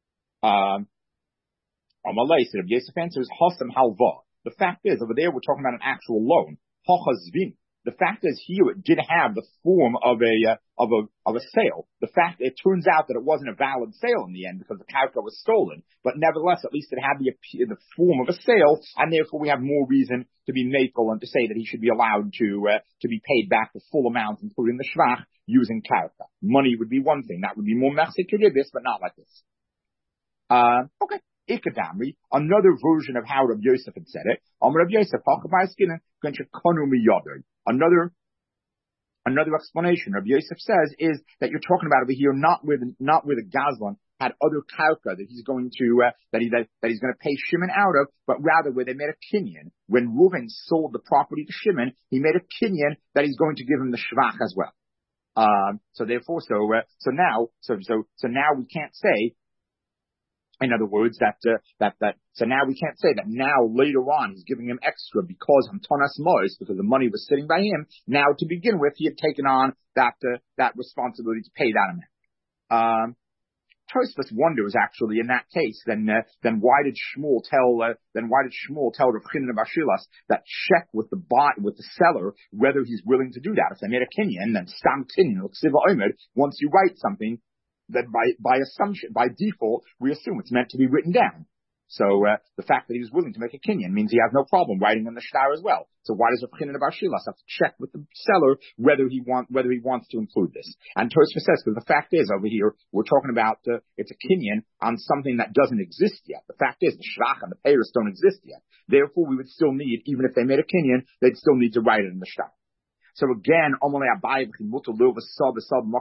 Amalei, so Rabbi Yosef answers, Hosam halva. The fact is, over there we're talking about an actual loan. Hochazvin. The fact is here it did have the form of a sale. The fact, it turns out that it wasn't a valid sale in the end because the karka was stolen. But nevertheless, at least it had the form of a sale, and therefore we have more reason to be makel and to say that he should be allowed to be paid back the full amount, including the shvach, using karka. Money would be one thing. That would be more mechzik ribis, but not like this. Okay. Ikadamri, another version of how Rabbi Yosef had said it. Rabbi Yosef, another explanation Rabbi Yosef says is that you're talking about over here not where the Gazlan had other karka that he's going to that he's going to pay Shimon out of, but rather where they made a kinyan. When Reuven sold the property to Shimon, he made a kinyan that he's going to give him the shvach as well. So now we can't say. In other words, so now we can't say that now later on he's giving him extra because Hamtonas Mois, because the money was sitting by him. Now to begin with, he had taken on that responsibility to pay that amount. Tosfos wonders actually in that case, then why did Shmuel tell Rav Chinan of Ashilas that check with the seller whether he's willing to do that? If they made a kinyan, then stam kinyan, once you write something, that by assumption, by default, we assume it's meant to be written down. So the fact that he was willing to make a kinyan means he has no problem writing in the shtar as well. So why does Rav Chinan of Ashilas have to check with the seller whether he wants to include this? And Tosfos says, because the fact is over here we're talking about it's a kinyan on something that doesn't exist yet. The fact is the shvach and the peiros don't exist yet. Therefore, we would still need, even if they made a kinyan, they'd still need to write it in the shtar. So again, Amalei Abaya So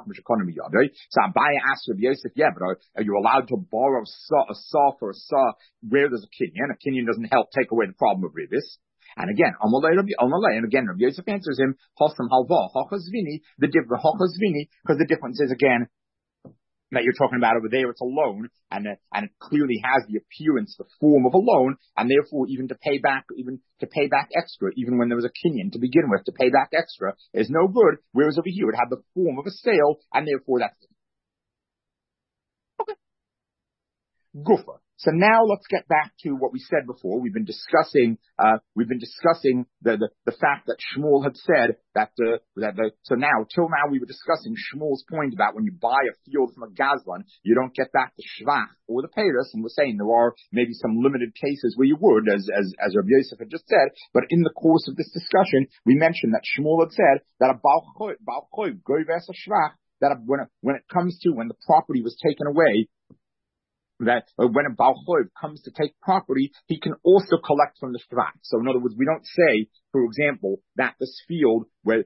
Abaya asks Rabbi Yosef, yeah, but are you allowed to borrow a saw for a saw where there's a kinyan? A kinyan doesn't help take away the problem of ribis. And again, and again, Rabbi Yosef answers him, Hosam halva, Hochazvini, because the difference is again, that you're talking about over there, it's a loan, and it clearly has the appearance, the form of a loan, and therefore even to pay back extra, even when there was a kinyan to begin with, to pay back extra is no good, whereas over here it had the form of a sale, and therefore that's it. Okay. Gufa. So now let's get back to what we said before. We've been discussing the fact that Shmuel had said so till now we were discussing Shmuel's point about when you buy a field from a Gazlan, you don't get back the Shvach or the Peiros, and we're saying there are maybe some limited cases where you would, as Rabbi Yosef had just said, but in the course of this discussion, we mentioned that Shmuel had said that a Baal Choiv goyves a Shvach, that when it comes to when the property was taken away, that when a Baal Choiv comes to take property, he can also collect from the Shvach. So in other words, we don't say, for example, that this field, so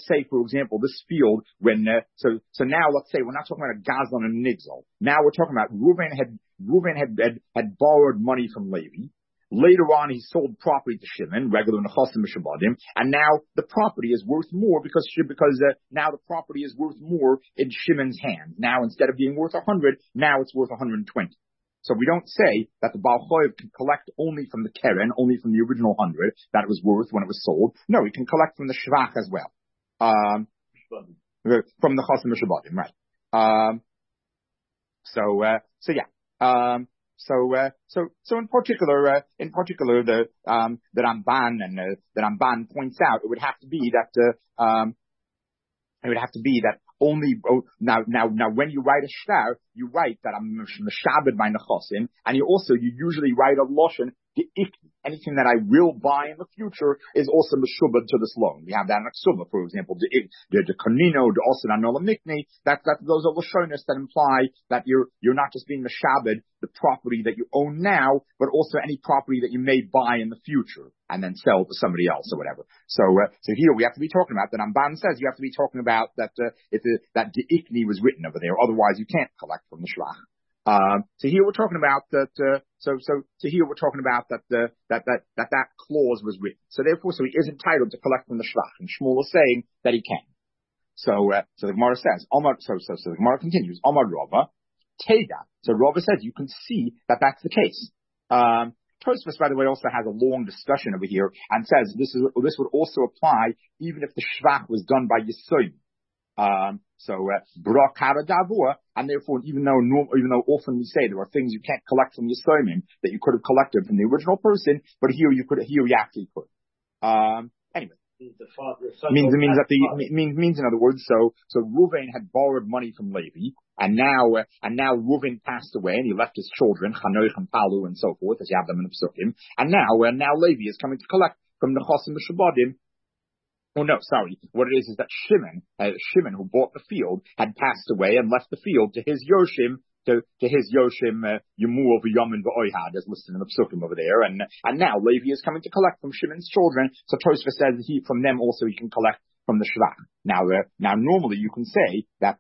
now let's say we're not talking about a Gazlan and a Nigzal. Now we're talking about Reuven had borrowed money from Levi. Later on, he sold property to Shimon, regular Nechasim Mishabadim, and now the property is worth more because now the property is worth more in Shimon's hands. Now instead of being worth 100, now it's worth 120. So we don't say that the Baal Choiv can collect only from the Keren, only from the original 100 that it was worth when it was sold. No, he can collect from the Shvach as well. From the Chasim Mishabadim, right. So in particular, the Ramban points out it would have to be that only now when you write a shtar, you write that I'm meshabed by nechasim, and you usually write a lashon. Anything that I will buy in the future is also meshubed to this loan. We have that in Aksuma, for example, the konino, the osir anola mikni. Those are lashonis that imply that you're not just being meshabed the property that you own now, but also any property that you may buy in the future and then sell to somebody else or whatever. So here we have to be talking about that. Ramban says you have to be talking about that that the ikni was written over there. Otherwise, you can't collect from the shvach. So here we're talking about that. So here we're talking about that clause was written. So therefore, he is entitled to collect from the shvach, and Shmuel is saying that he can. So the Gemara says, so the Gemara continues, Omar Rava, Teda. So Rava says you can see that that's the case. Tosfos, by the way, also has a long discussion over here and says this would also apply even if the shvach was done by Yisoid. Bra kara davua, and therefore, even though often we say there are things you can't collect from Yisoimim that you could have collected from the original person, but here you actually could. Anyway. Means in other words, so Reuven had borrowed money from Levi, and now Reuven passed away, and he left his children, Chanoich and Palu and so forth, as you have them in the Pesukim, and now Levi is coming to collect from the Chosim Mishabadim. Oh no, sorry. What it is that Shimon, who bought the field, had passed away and left the field to his Yoshim, Yemul v'Yamin v'Oihad, as listed in the Pesukim over there, and now Levi is coming to collect from Shimon's children. So Tosfos says from them also he can collect from the shvach. Now normally you can say that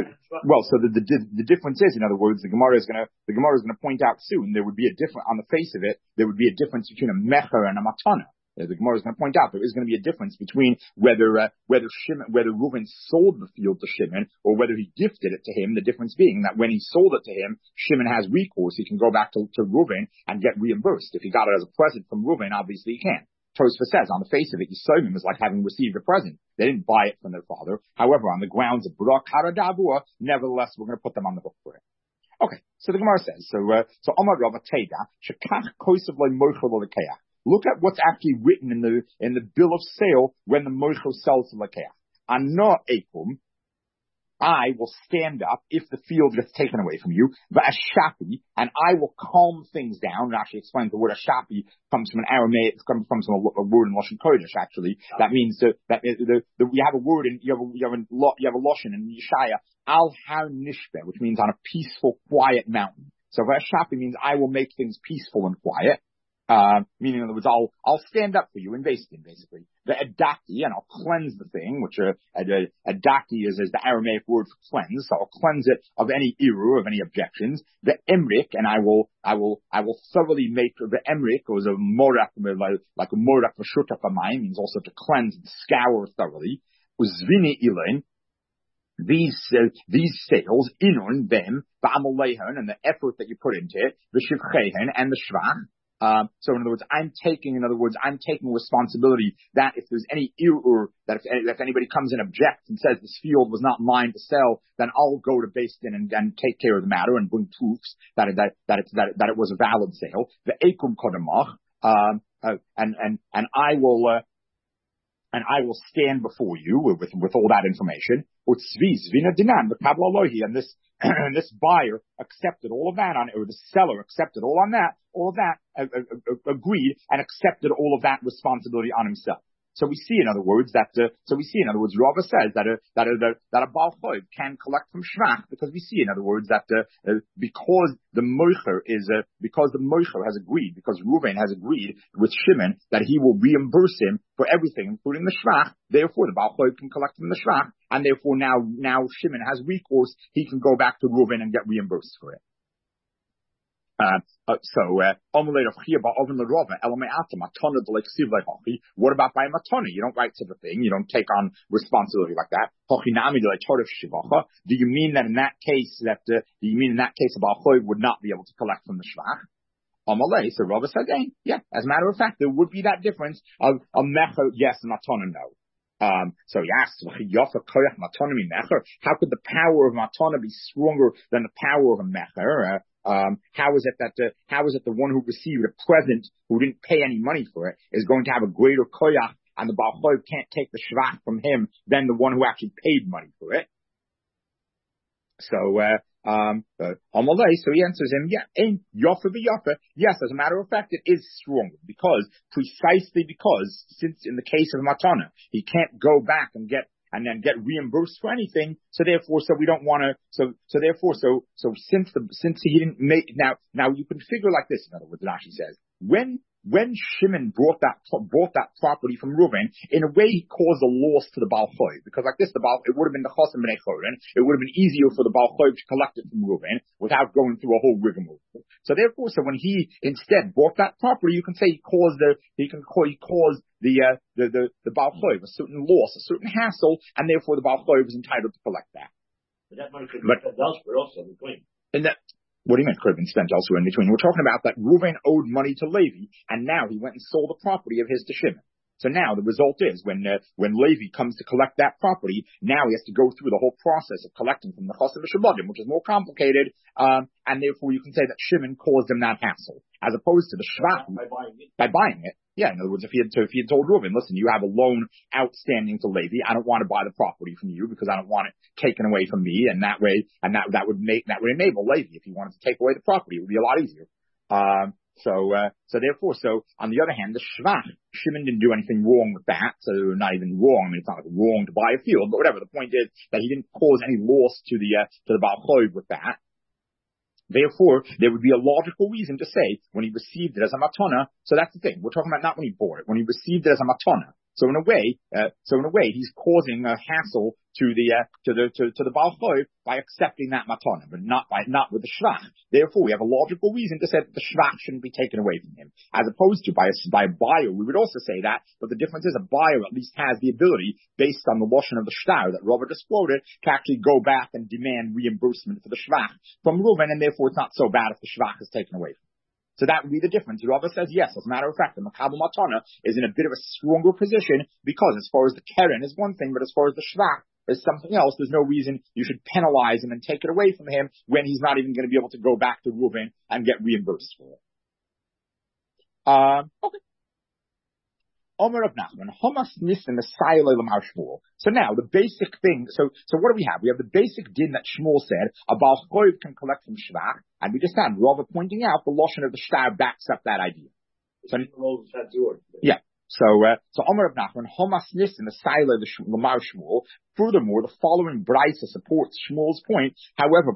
the difference is, in other words, the Gemara is going to point out soon there would be a difference on the face of it. There would be a difference between a mecher and a matana. The Gemara is going to point out there is going to be a difference between whether Reuven sold the field to Shimon or whether he gifted it to him. The difference being that when he sold it to him, Shimon has recourse. He can go back to Reuven and get reimbursed. If he got it as a present from Reuven, obviously he can. Tosfos says on the face of it, Yisomim is like having received a present. They didn't buy it from their father. However, on the grounds of Bra Kara Davua, nevertheless, we're going to put them on the hook for it. Okay, so the Gemara says, so Omar Rava Teda Shekach Kosev Lo Mochel Lo Lekeach. Look at what's actually written in the bill of sale when the moichel sells to Lakeach. Ana ekum, I will stand up if the field gets taken away from you, v'ashapi, and I will calm things down. And actually explains the word ashapi comes from an Aramaic, it comes from a word in Lashon Kodesh. Actually, that means we have a word in you have a Lashon in Yeshaya al har nishbe, which means on a peaceful, quiet mountain. So v'ashapi means I will make things peaceful and quiet. Meaning, in other words, I'll stand up for you in basically. The adaki, and I'll cleanse the thing, which adaki is the Aramaic word for cleanse, so I'll cleanse it of any iru, of any objections. The emrik, and I will thoroughly make the emrik, or a morak, like a morak for shutafamayim, means also to cleanse and scour thoroughly. Uzvini ilain. These sales, inun, them, ba'amulehan, and the effort that you put into it, the shivchehen, and the shvach, So in other words, I'm taking responsibility that if there's any error, that if anybody comes and objects and says this field was not mine to sell, then I'll go to Beis Din and take care of the matter and bring proofs that it was a valid sale. The Ekum Kodamach, and I will stand before you with all that information. And this and this buyer accepted all of that or the seller accepted all of that, agreed and accepted all of that responsibility on himself. So we see, in other words, Rava says that a Baal Choiv can collect from Shvach, because we see, in other words, that because the Moicher has agreed, because Reuven has agreed with Shimon that he will reimburse him for everything, including the Shvach. Therefore, the Baal Choiv can collect from the Shvach, and therefore now Shimon has recourse. He can go back to Reuven and get reimbursed for it. What about by a matana? You don't write such a thing. You don't take on responsibility like that. Do you mean that in that case a Baal Choiv would not be able to collect from the Shvach? So Rava said, yeah, as a matter of fact, there would be that difference of a mecher, yes, and matana, no. So he asks, how could the power of matana be stronger than the power of a mecher? How is it that the one who received a present, who didn't pay any money for it, is going to have a greater koyach, and the Baal Choiv can't take the shvach from him than the one who actually paid money for it? So he answers him, yes, as a matter of fact, it is stronger, precisely because, since in the case of matana, he can't go back and then get reimbursed for anything. So we don't want to. Since he didn't make now you can figure like this. In other words, Rashi says when Shimon bought that property from Reuven, in a way he caused a loss to the Baal Choiv, because like this, it would have been the Chosim B'nei Chorin. It would have been easier for the Baal Choiv to collect it from Reuven without going through a whole rigmarole. So when he instead bought that property, you can say he caused the Baal Choiv a certain loss, a certain hassle, and therefore the Baal Choiv is entitled to collect that. But that money could be spent elsewhere also in between. What do you mean it could have been spent elsewhere in between? We're talking about that Reuven owed money to Levi, and now he went and sold the property of his to Shimon. So now the result is when Levi comes to collect that property, now he has to go through the whole process of collecting from the Chosim V'Shabadim, which is more complicated, and therefore you can say that Shimon caused him that hassle, as opposed to the Shvach by buying it. Yeah, in other words, if he had told Reuven, listen, you have a loan outstanding to Levi, I don't want to buy the property from you because I don't want it taken away from me, and that would enable Levi, if he wanted to take away the property, it would be a lot easier. So on the other hand, the Shvach, Shimon didn't do anything wrong with that, so not even wrong. I mean, it's not like wrong to buy a field, but whatever. The point is that he didn't cause any loss to the Baal Choiv with that. Therefore, there would be a logical reason to say when he received it as a matana. So that's the thing. We're talking about not when he bought it, when he received it as a matana. So in a way, he's causing a hassle to the Baal Choiv by accepting that matana, but not with the shvach. Therefore, we have a logical reason to say that the shvach shouldn't be taken away from him, as opposed to by a buyer. We would also say that, but the difference is a buyer at least has the ability, based on the lashon of the shtar that Robert just quoted, to actually go back and demand reimbursement for the shvach from Reuven, and therefore it's not so bad if the shvach is taken away from him. So that would be the difference. Rava says, yes, as a matter of fact, the Makabel Matana is in a bit of a stronger position, because as far as the Keren is one thing, but as far as the Shvach is something else, there's no reason you should penalize him and take it away from him when he's not even going to be able to go back to Reuven and get reimbursed for it. Okay. Omer of Nachman, Hamas Nissen Messiah Lamar Shmuel. So now the basic thing, so what do we have? We have the basic din that Shmuel said, a Baal Choiv can collect from Shvach, and we just had Rava pointing out the lashon of the shtar backs up that idea. So, yeah. So Omer of Nachman, Hamas Nissen Messiah Lamar Shmuel. Furthermore, the following brisa supports Shmuel's point. However,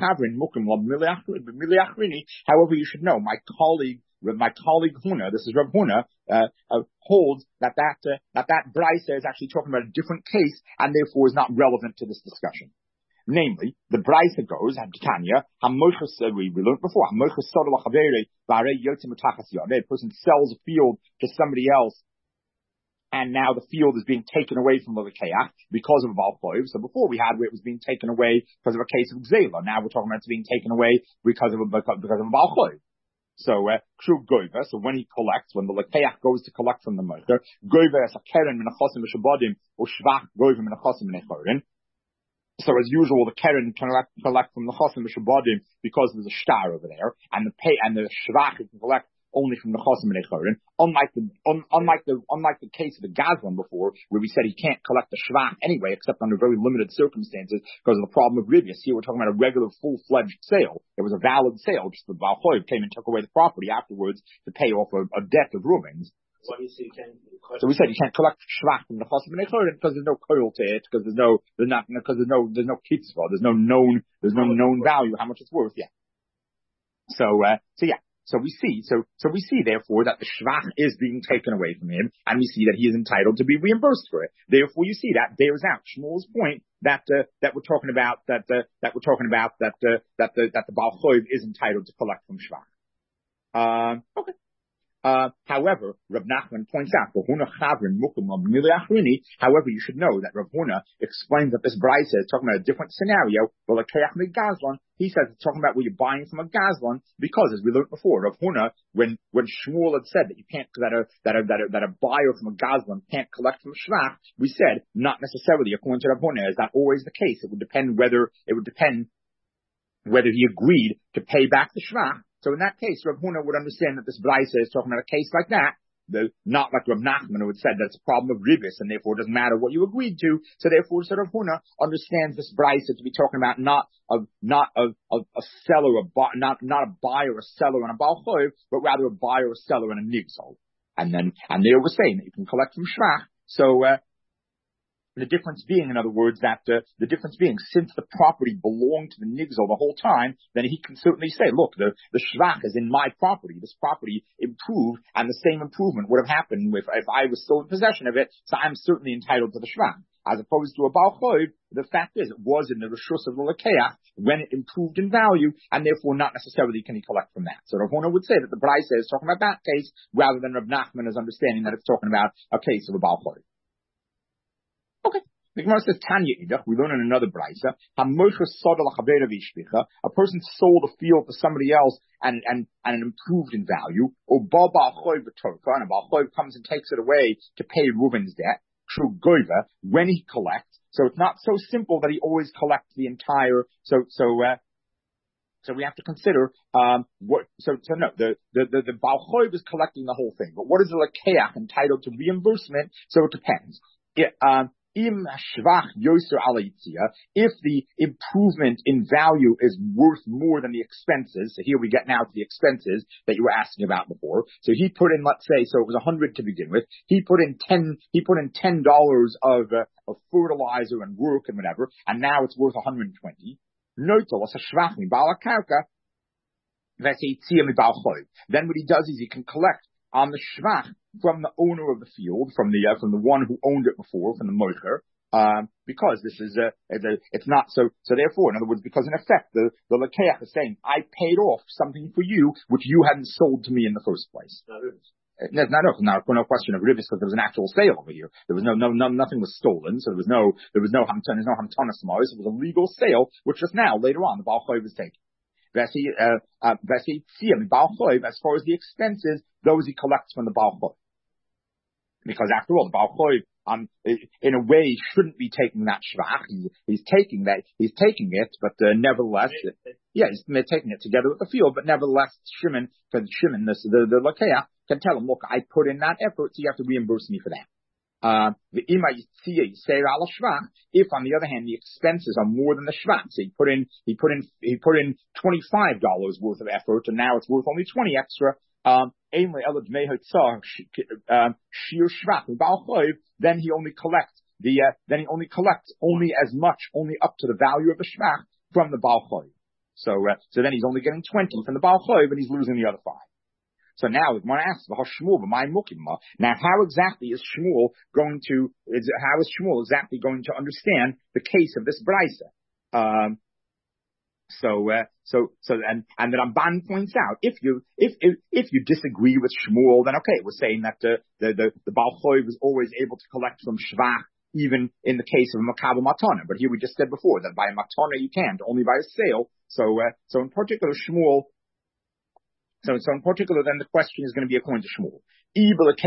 you should know, my colleague Huna, this is Rav Huna, holds that brisa is actually talking about a different case, and therefore is not relevant to this discussion. Namely, the brisa goes, Tanya, we learned before, a person sells a field to somebody else, and now the field is being taken away from the Lekeach because of a Baal Choiv. So before we had where it was being taken away because of a case of Gzela. Now we're talking about it's being taken away because of a Baal Choiv. So, true goiva. So when he collects, when the lekeach goes to collect from the moicher, goiva is a keren min achosim v'shabodim, or shvach goiva min achosim v'nechorin. So as usual, the keren can collect from the chosim v'shabodim because there's a star over there, and the shvach can collect only from the chosim v'nechorin. Unlike the case of the Gazlan before, where we said he can't collect the shvach anyway, except under very limited circumstances because of the problem of ribius. Here we're talking about a regular full-fledged sale. It was a valid sale, just the Baal Choiv came and took away the property afterwards to pay off a debt of Reuben's. What do you say? So we said you can't collect shvach from the chosim v'nechorin because there's no koil to it, because there's no kitzvah, there's no known value how much it's worth yet. So we see therefore that the shvach is being taken away from him, and we see that he is entitled to be reimbursed for it. Therefore, you see that bears out Shmuel's point that we're talking about that the Baal Choiv is entitled to collect from shvach. Okay. However, Rav Nachman points out, however, you should know that Rav Huna explains that this brisa is talking about a different scenario. He says it's talking about where you're buying from a gazlan, because as we learned before, Rav Huna, when Shmuel had said that you can't, that a buyer from a gazlan can't collect from shvach, we said not necessarily according to Rav Huna. Is that always the case? It would depend whether he agreed to pay back the shvach. So in that case, Rav Huna would understand that this brisa is talking about a case like that, not like Rav Nachman who had said that it's a problem of ribis, and therefore it doesn't matter what you agreed to. So therefore, Rav Huna understands this brisa to be talking about not a seller, not a buyer or seller and a Baal Choiv, but rather a buyer or seller and a nigzol. And there we're saying that you can collect from shvach. So the difference being, in other words, that the difference being, since the property belonged to the nigzol the whole time, then he can certainly say, look, the shvach is in my property. This property improved, and the same improvement would have happened if I was still in possession of it. So I'm certainly entitled to the shvach. As opposed to a Baal Choiv, the fact is, it was in the reshus of the lekeach when it improved in value, and therefore not necessarily can he collect from that. So Rav Huna would say that the brisa is talking about that case, rather than Rav Nachman is understanding that it's talking about a case of a Baal Choiv. Okay. The Gemara says, Tanya Idach, we learn in another brisa, a person sold a field to somebody else and it improved in value, or Baal Choiv and a Baal Choiv comes and takes it away to pay Reuben's debt, true goiva, when he collects. So it's not so simple that he always collects the entire, so we have to consider, the Baal Choiv is collecting the whole thing, but what is the lekeach entitled to reimbursement? So it depends. If the improvement in value is worth more than the expenses, so here we get now to the expenses that you were asking about before. So he put in, let's say, so it was 100 to begin with. He put in $10 of fertilizer and work and whatever, and now it's worth 120. Then what he does is he can collect on the shvach from the owner of the field, from the one who owned it before, from the moicher, because this is it's not so therefore, in other words, because in effect the lekeach is saying, I paid off something for you which you hadn't sold to me in the first place. No question of ribis, because there was an actual sale over here. There was nothing was stolen, so there was no hamtanas ma'os. It was a legal sale, which just now later on the Baal Choiv is taking. As far as the expenses, those he collects from the Baal Choiv. Because after all, the Baal Choiv, in a way, shouldn't be taking that shvach. He's taking it, but nevertheless, he's taking it together with the field, but nevertheless, Shimon, the lekeach, can tell him, look, I put in that effort, so you have to reimburse me for that. If on the other hand the expenses are more than the shvach, so he put in $25 worth of effort, and now it's worth only 20 extra. Then he only collects as much, only up to the value of the shvach from the Baal Choiv. So then he's only getting 20 from the Baal Choiv, and he's losing the other 5. So now we want to ask, now how exactly is Shmuel going to understand the case of this brisa? And the Ramban points out, if you disagree with Shmuel, then okay, we're saying that the Baal Choiv is always able to collect from shvach, even in the case of a makabel matana. But here we just said before that by a matana you can't, only by a sale. So in particular, Shmuel So in particular, then the question is going to be according to Shmuel. If you're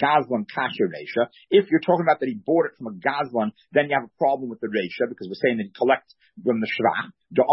talking about that he bought it from a gazlan, then you have a problem with the reisha, because we're saying that he collects from the shvach.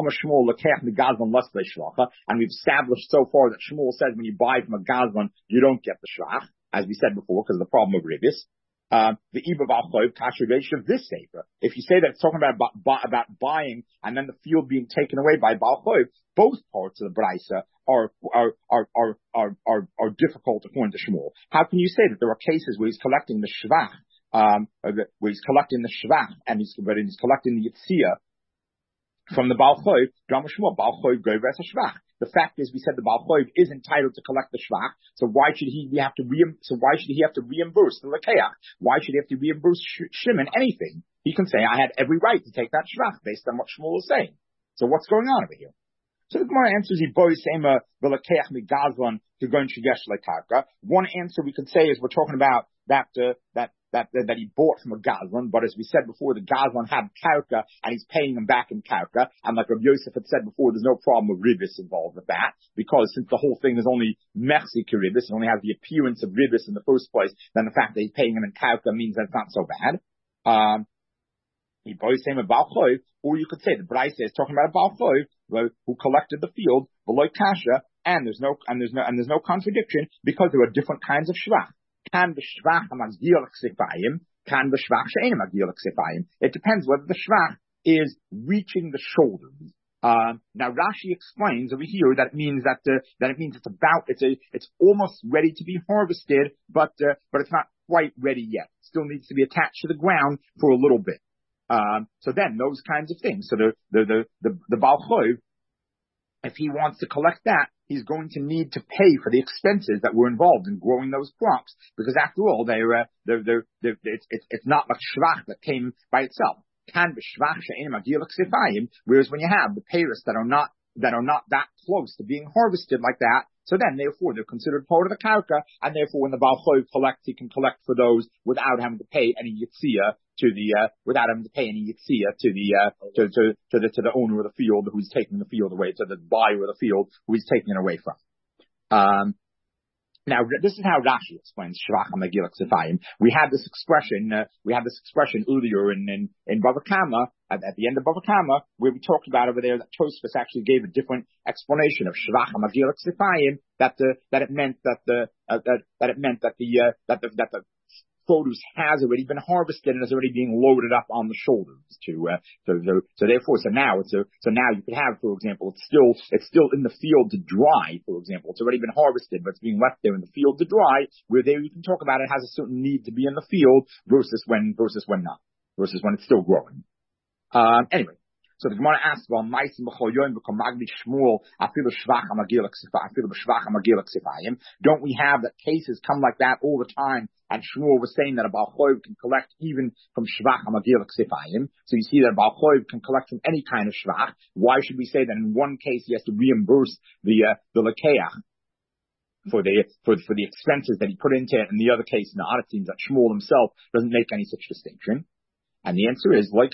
And we've established so far that Shmuel says when you buy from a gazlan, you don't get the shvach, as we said before, because of the problem of ribis. The Iba Balchoiv Kasher Reisha of this Sefer. If you say that it's talking about buying and then the field being taken away by Balchoiv, both parts of the Braisa are difficult according to Shmuel. How can you say that there are cases where he's collecting the Shvach, where he's collecting the Shvach and he's collecting the Yitzia from the Balchoiv, Shmuel, Balchoiv Goyves Shvach. The fact is, we said the Baal Choiv is entitled to collect the shvach. So why should he have to reimburse the Lekeach? Why should he have to reimburse Shimon anything? He can say, I had every right to take that shvach based on what Shmuel is saying. So what's going on over here? So the Gemara answers, one answer we could say is we're talking about that he bought from a gazlan, but as we said before, the gazlan had karka and he's paying him back in karka. And like Rabbi Yosef had said before, there's no problem of ribis involved with that, because since the whole thing is only mechzik ribis, it only has the appearance of ribis in the first place, then the fact that he's paying him in karka means that it's not so bad. He buys him a Balchoiv, or you could say the Braisa is talking about a Balchoiv who collected the field below kasha, and there's no contradiction, because there are different kinds of shvach. It depends whether the shvach is reaching the shoulders. Now Rashi explains over here that it means it's almost ready to be harvested, but it's not quite ready yet. It still needs to be attached to the ground for a little bit. So then those kinds of things. So the Baal Choiv, if he wants to collect that, he's going to need to pay for the expenses that were involved in growing those crops, because after all, it's not like shvach that came by itself. Whereas when you have the payros that are not that close to being harvested like that, so then therefore they're considered part of the karka, and therefore when the Baal Choiv collects, he can collect for those without having to pay any yitzia to the owner of the field who's taking the field away, to the buyer of the field who he's taking it away from. Now, this is how Rashi explains Shvach HaMagilach Sefayim. We had this expression earlier in Bava Kama, at the end of Bava Kama, where we talked about over there that Tosfos actually gave a different explanation of Shvach HaMagilach Sefayim, that it meant that the produce has already been harvested and is already being loaded up on the shoulders so now you could have, for example, it's still in the field to dry, for example. It's already been harvested, but it's being left there in the field to dry, where there you can talk about it has a certain need to be in the field versus when it's still growing. Anyway. So the Gemara asks about Maisim b'chol yoyim b'kol magdi Shmuel afilu shvach hamagilach sefayim. Don't we have that cases come like that all the time? And Shmuel was saying that a Baal Choiv can collect even from shvach hamagilach sefayim. So you see that a Baal Choiv can collect from any kind of shvach. Why should we say that in one case he has to reimburse the lekeach for the expenses that he put into it, and in the other case not? It seems that Shmuel himself doesn't make any such distinction. And the answer is, so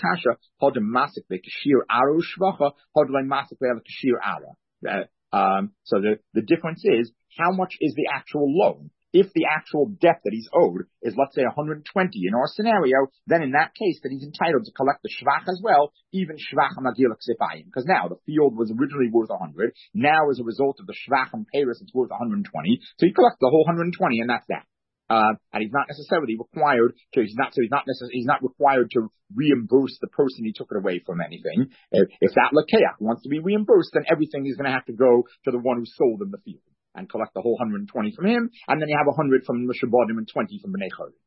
the difference is, how much is the actual loan? If the actual debt that he's owed is, let's say, 120 in our scenario, then in that case, that he's entitled to collect the shvach as well, even shvach hamagilach sefayim. Because now the field was originally worth 100. Now, as a result of the shvach and payros, it's worth 120. So he collects the whole 120, and that's that. And he's not necessarily required to, he's not required to reimburse the person he took it away from anything. If that lekeach wants to be reimbursed, then everything is going to have to go to the one who sold him the field and collect the whole 120 from him, and then you have 100 from Mishabodim and 20 from Bnei Chodim.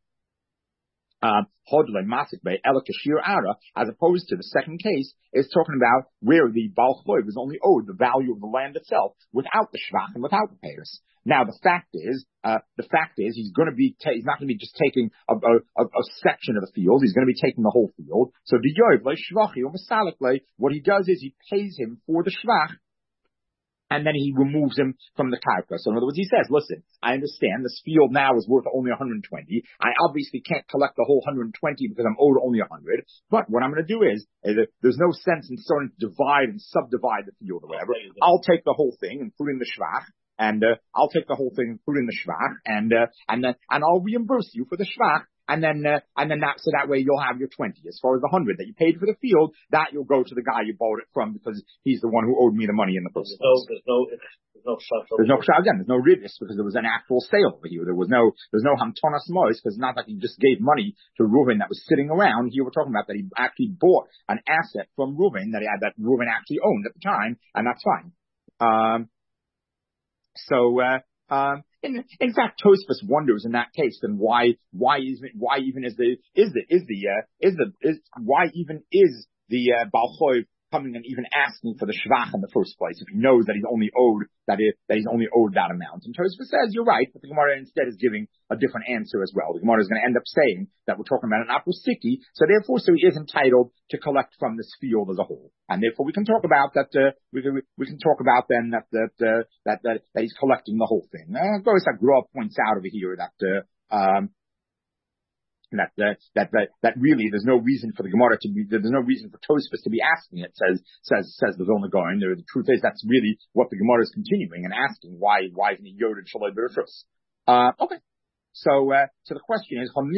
As opposed to the second case, is talking about where the Baal Choiv is only owed the value of the land itself without the shvach and without the payros. Now the fact is he's not going to be just taking a section of the field. He's going to be taking the whole field. So the yoyv like shvachi or masalikle, what he does is he pays him for the shvach, and then he removes him from the karka. So in other words, he says, listen, I understand this field now is worth only 120. I obviously can't collect the whole 120 because I'm owed only 100. But what I'm going to do is, there's no sense in starting to divide and subdivide the field or whatever. I'll take the whole thing, including the shvach, and I'll take the whole thing, including the shvach, and I'll reimburse you for the shvach. And then that way you'll have your 20. As far as the 100 that you paid for the field, that you'll go to the guy you bought it from because he's the one who owed me the money in the first place. There's no riddus because there was an actual sale over here. There's no hamtonas mois because it's not like he just gave money to Reuven that was sitting around. Here we're talking about that he actually bought an asset from Reuven that Reuven actually owned at the time, and that's fine. In fact, Tosfos wonders in that case, then why even is the Baal Choiv coming and even asking for the shvach in the first place if he knows that he's only owed that amount? And Tosfos says you're right, but the Gemara instead is giving a different answer as well. The Gemara is going to end up saying that we're talking about an apostiki, so he is entitled to collect from this field as a whole, and therefore we can talk about that. We can talk about then that he's collecting the whole thing. Goes that Grob points out over here that really there's no reason for the Gemara there's no reason for Tosfos to be asking it, says the Vilna Gaon. The truth is that's really what the Gemara is continuing and asking, why isn't he Yoded Shaloi B'Rishus? Okay. So the question is, well,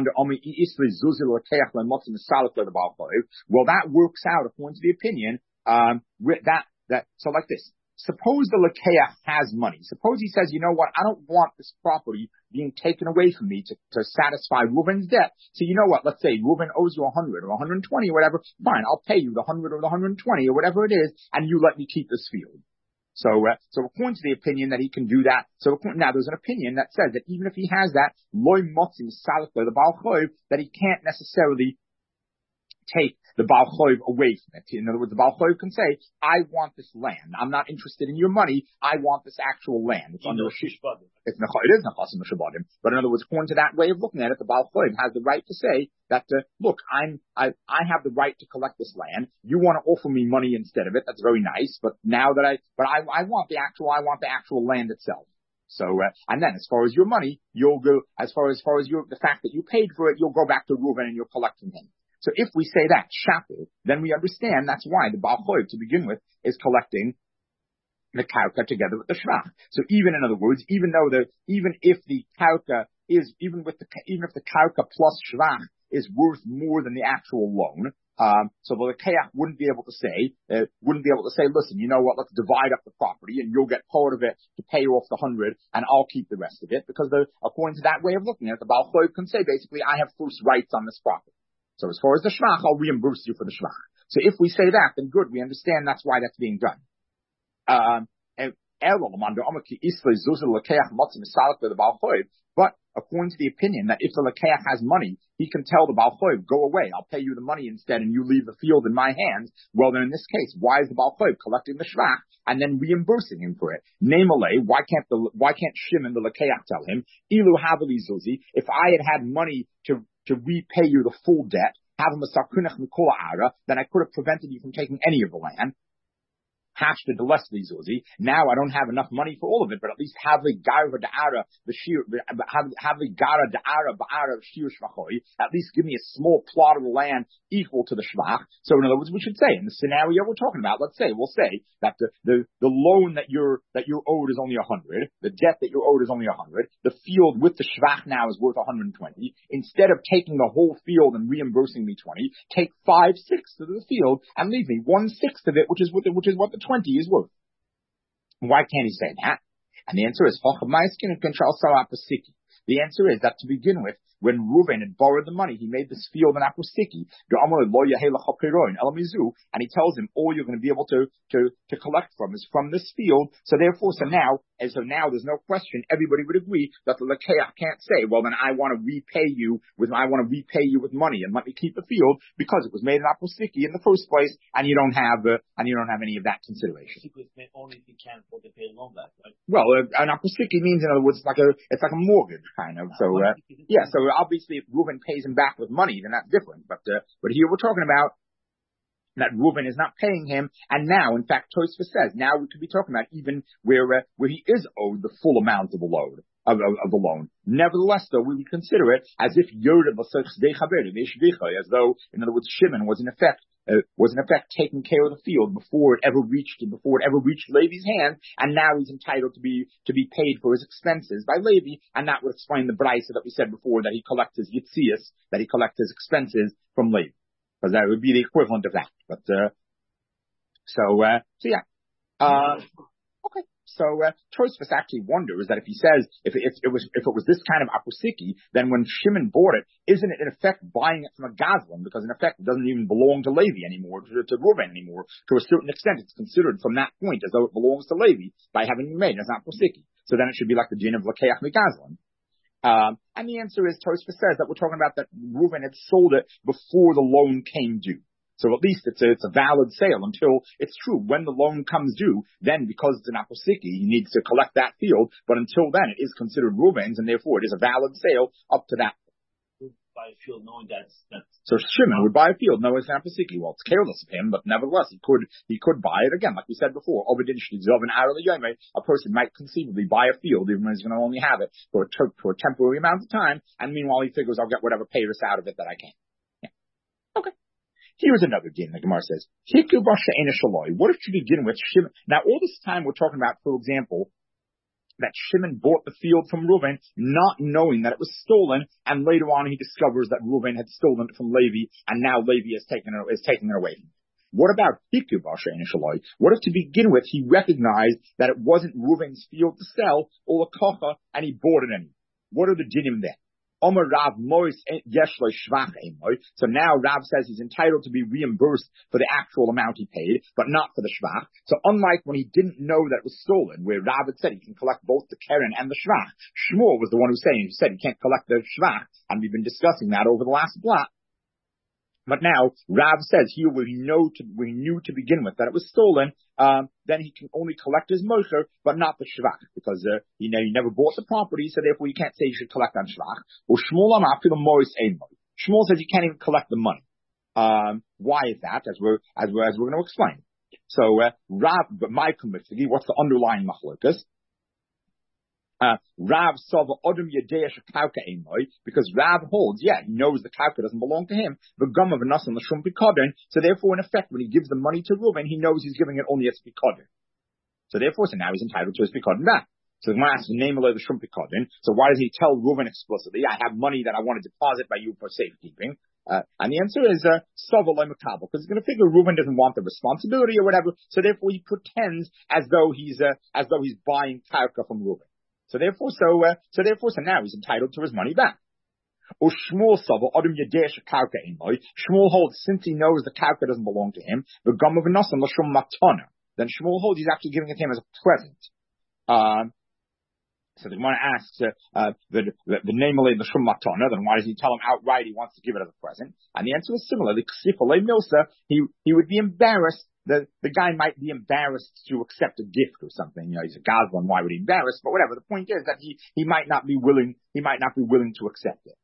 that works out according to the opinion, so like this. Suppose the Lakeach has money. Suppose he says, you know what, I don't want this property being taken away from me to satisfy Reuven's debt. So you know what, let's say Reuven owes you 100 or 120 or whatever. Fine, I'll pay you the 100 or the 120 or whatever it is, and you let me keep this field. So according to the opinion that he can do that, now there's an opinion that says that even if he has that, loy motzim salach the Baal Choiv, that he can't necessarily take the Baal Choiv away from it. In other words, the Baal Choiv can say, I want this land. I'm not interested in your money. I want this actual land. It's under a shishbadim. It is nachasim shishbadim. But in other words, according to that way of looking at it, the Baal Choiv has the right to say that, look, I have the right to collect this land. You want to offer me money instead of it. That's very nice. But now that I want the actual land itself. So, and then as far as your money, you'll go, as far as the fact that you paid for it, you'll go back to Reuven and you'll collect from him. So if we say that, shapir, then we understand that's why the Baal Choiv, to begin with, is collecting the karka together with the shvach. So even in other words, even if the karka plus shvach is worth more than the actual loan, so the Lakeach wouldn't be able to say, listen, you know what, let's divide up the property and you'll get part of it to pay off the 100 and I'll keep the rest of it, because according to that way of looking at it, the Baal Choiv can say basically, I have first rights on this property. So as far as the shvach, I'll reimburse you for the shvach. So if we say that, then good, we understand that's why that's being done. But according to the opinion that if the Lakeach has money, he can tell the Baal Choiv, go away, I'll pay you the money instead and you leave the field in my hands. Well, then in this case, why is the Baal Choiv collecting the shvach and then reimbursing him for it? Namely, why can't Shimon, the Lakeach, tell him, Ilu havali zuzi, if I had money to repay you the full debt, then I could have prevented you from taking any of the land. Hashta the less Zuzi. Now I don't have enough money for all of it, but at least have the gara da'ara, have the gara da'ara ba'ara shir shvachoi. At least give me a small plot of land equal to the shvach. So in other words, we should say in the scenario we're talking about, we'll say that the loan that you're owed is only 100, the debt that you're owed is only 100, the field with the shvach now is worth 120. Instead of taking the whole field and reimbursing me 20, take 5/6 of the field and leave me 1/6 of it, which is what the 20 is worth. Why can't he say that? And the answer is, the answer is that to begin with, when Reuven had borrowed the money, he made this field an apostiki, and he tells him, all you're going to be able to collect from is from this field. So now there's no question, everybody would agree that the Lakeach can't say, well then I want to repay you with money and let me keep the field, because it was made an apostiki in the first place, and you don't have any of that consideration. Only if you can afford to pay a loan back, right? Well, an apostiki means, in other words, it's like a mortgage kind of. So obviously, if Reuven pays him back with money, then that's different. But here we're talking about that Reuven is not paying him, and now, in fact, Tosfos says now we could be talking about even where he is owed the full amount of the load. of the loan. Nevertheless, though, we would consider it as if as though, in other words, Shimon was in effect taking care of the field before it ever reached Levi's hand, and now he's entitled to be paid for his expenses by Levi, and that would explain the brisa that we said before, that he collects his yitzias, that he collects his expenses from Levi, because that would be the equivalent of that. But yeah. Okay. So Tosfos actually wonders that if he says if it was this kind of apusiki, then when Shimon bought it, isn't it in effect buying it from a gazlan? Because in effect it doesn't even belong to Levi anymore, to Reuven anymore. To a certain extent, it's considered from that point as though it belongs to Levi by having been made as apusiki. So then it should be like the din of lakeach megazlan. And the answer is, Tosfos says that we're talking about that Reuven had sold it before the loan came due. So at least it's a valid sale until it's true. When the loan comes due, then because it's an apusiki, he needs to collect that field. But until then, it is considered Reuven's, and therefore it is a valid sale up to that. Buy a field knowing that's. So Shimon would buy a field knowing it's an apusiki. Well, it's careless of him, but nevertheless, he could buy it again, like we said before. A person might conceivably buy a field even when he's going to only have it for a temporary amount of time, and meanwhile he figures I'll get whatever payers out of it that I can. Yeah. Okay. Here's another din. The Gemara says, what if to begin with Shimon? Now, all this time we're talking about, for example, that Shimon bought the field from Reuven, not knowing that it was stolen, and later on he discovers that Reuven had stolen it from Levi, and now Levi is taking it away from him. What about Hiku Basha Inishaloi? What if to begin with he recognized that it wasn't Reuven's field to sell, or a kocha, and he bought it anyway? What are the dinim then? So now Rav says he's entitled to be reimbursed for the actual amount he paid, but not for the shvach. So unlike when he didn't know that it was stolen, where Rav had said he can collect both the keren and the shvach, Shmuel was the one who said he can't collect the shvach, and we've been discussing that over the last block. But now, Rav says here we knew to begin with that it was stolen, then he can only collect his mosher, but not the shvach, because he never bought the property, so therefore you can't say you should collect on shvach. Or Shmuel Shmuel says you can't even collect the money. Why is that? As we're going to explain. So Rav, but my committee, what's the underlying machlokas? Rav Sava Odom Yadesh Kauka Emoy, because Rav holds, he knows the Kauka doesn't belong to him, the gum of a Nasan the Shumpikoden, so therefore in effect when he gives the money to Reuven, he knows he's giving it only as Pikoden. So now he's entitled to his Pikoden back. So the Gemara asks the name of the Shumpikoden, so why does he tell Reuven explicitly, I have money that I want to deposit by you for safekeeping? And the answer is Sava Loy Makabel, because he's going to figure Reuven doesn't want the responsibility or whatever, so therefore he pretends as though he's buying Kauka from Reuven. So therefore, now he's entitled to his money back. Shmuel holds, since he knows the kauka doesn't belong to him, the gum of nasan l'shum matana, then Shmuel holds he's actually giving it to him as a present. So the Gemara asks the name of the shum matana, then why does he tell him outright he wants to give it as a present? And the answer is similar. The ksifalei milsa, he would be embarrassed. The guy might be embarrassed to accept a gift or something. He's a gazlan, why would he be embarrassed? But whatever. The point is that he might not be willing to accept it.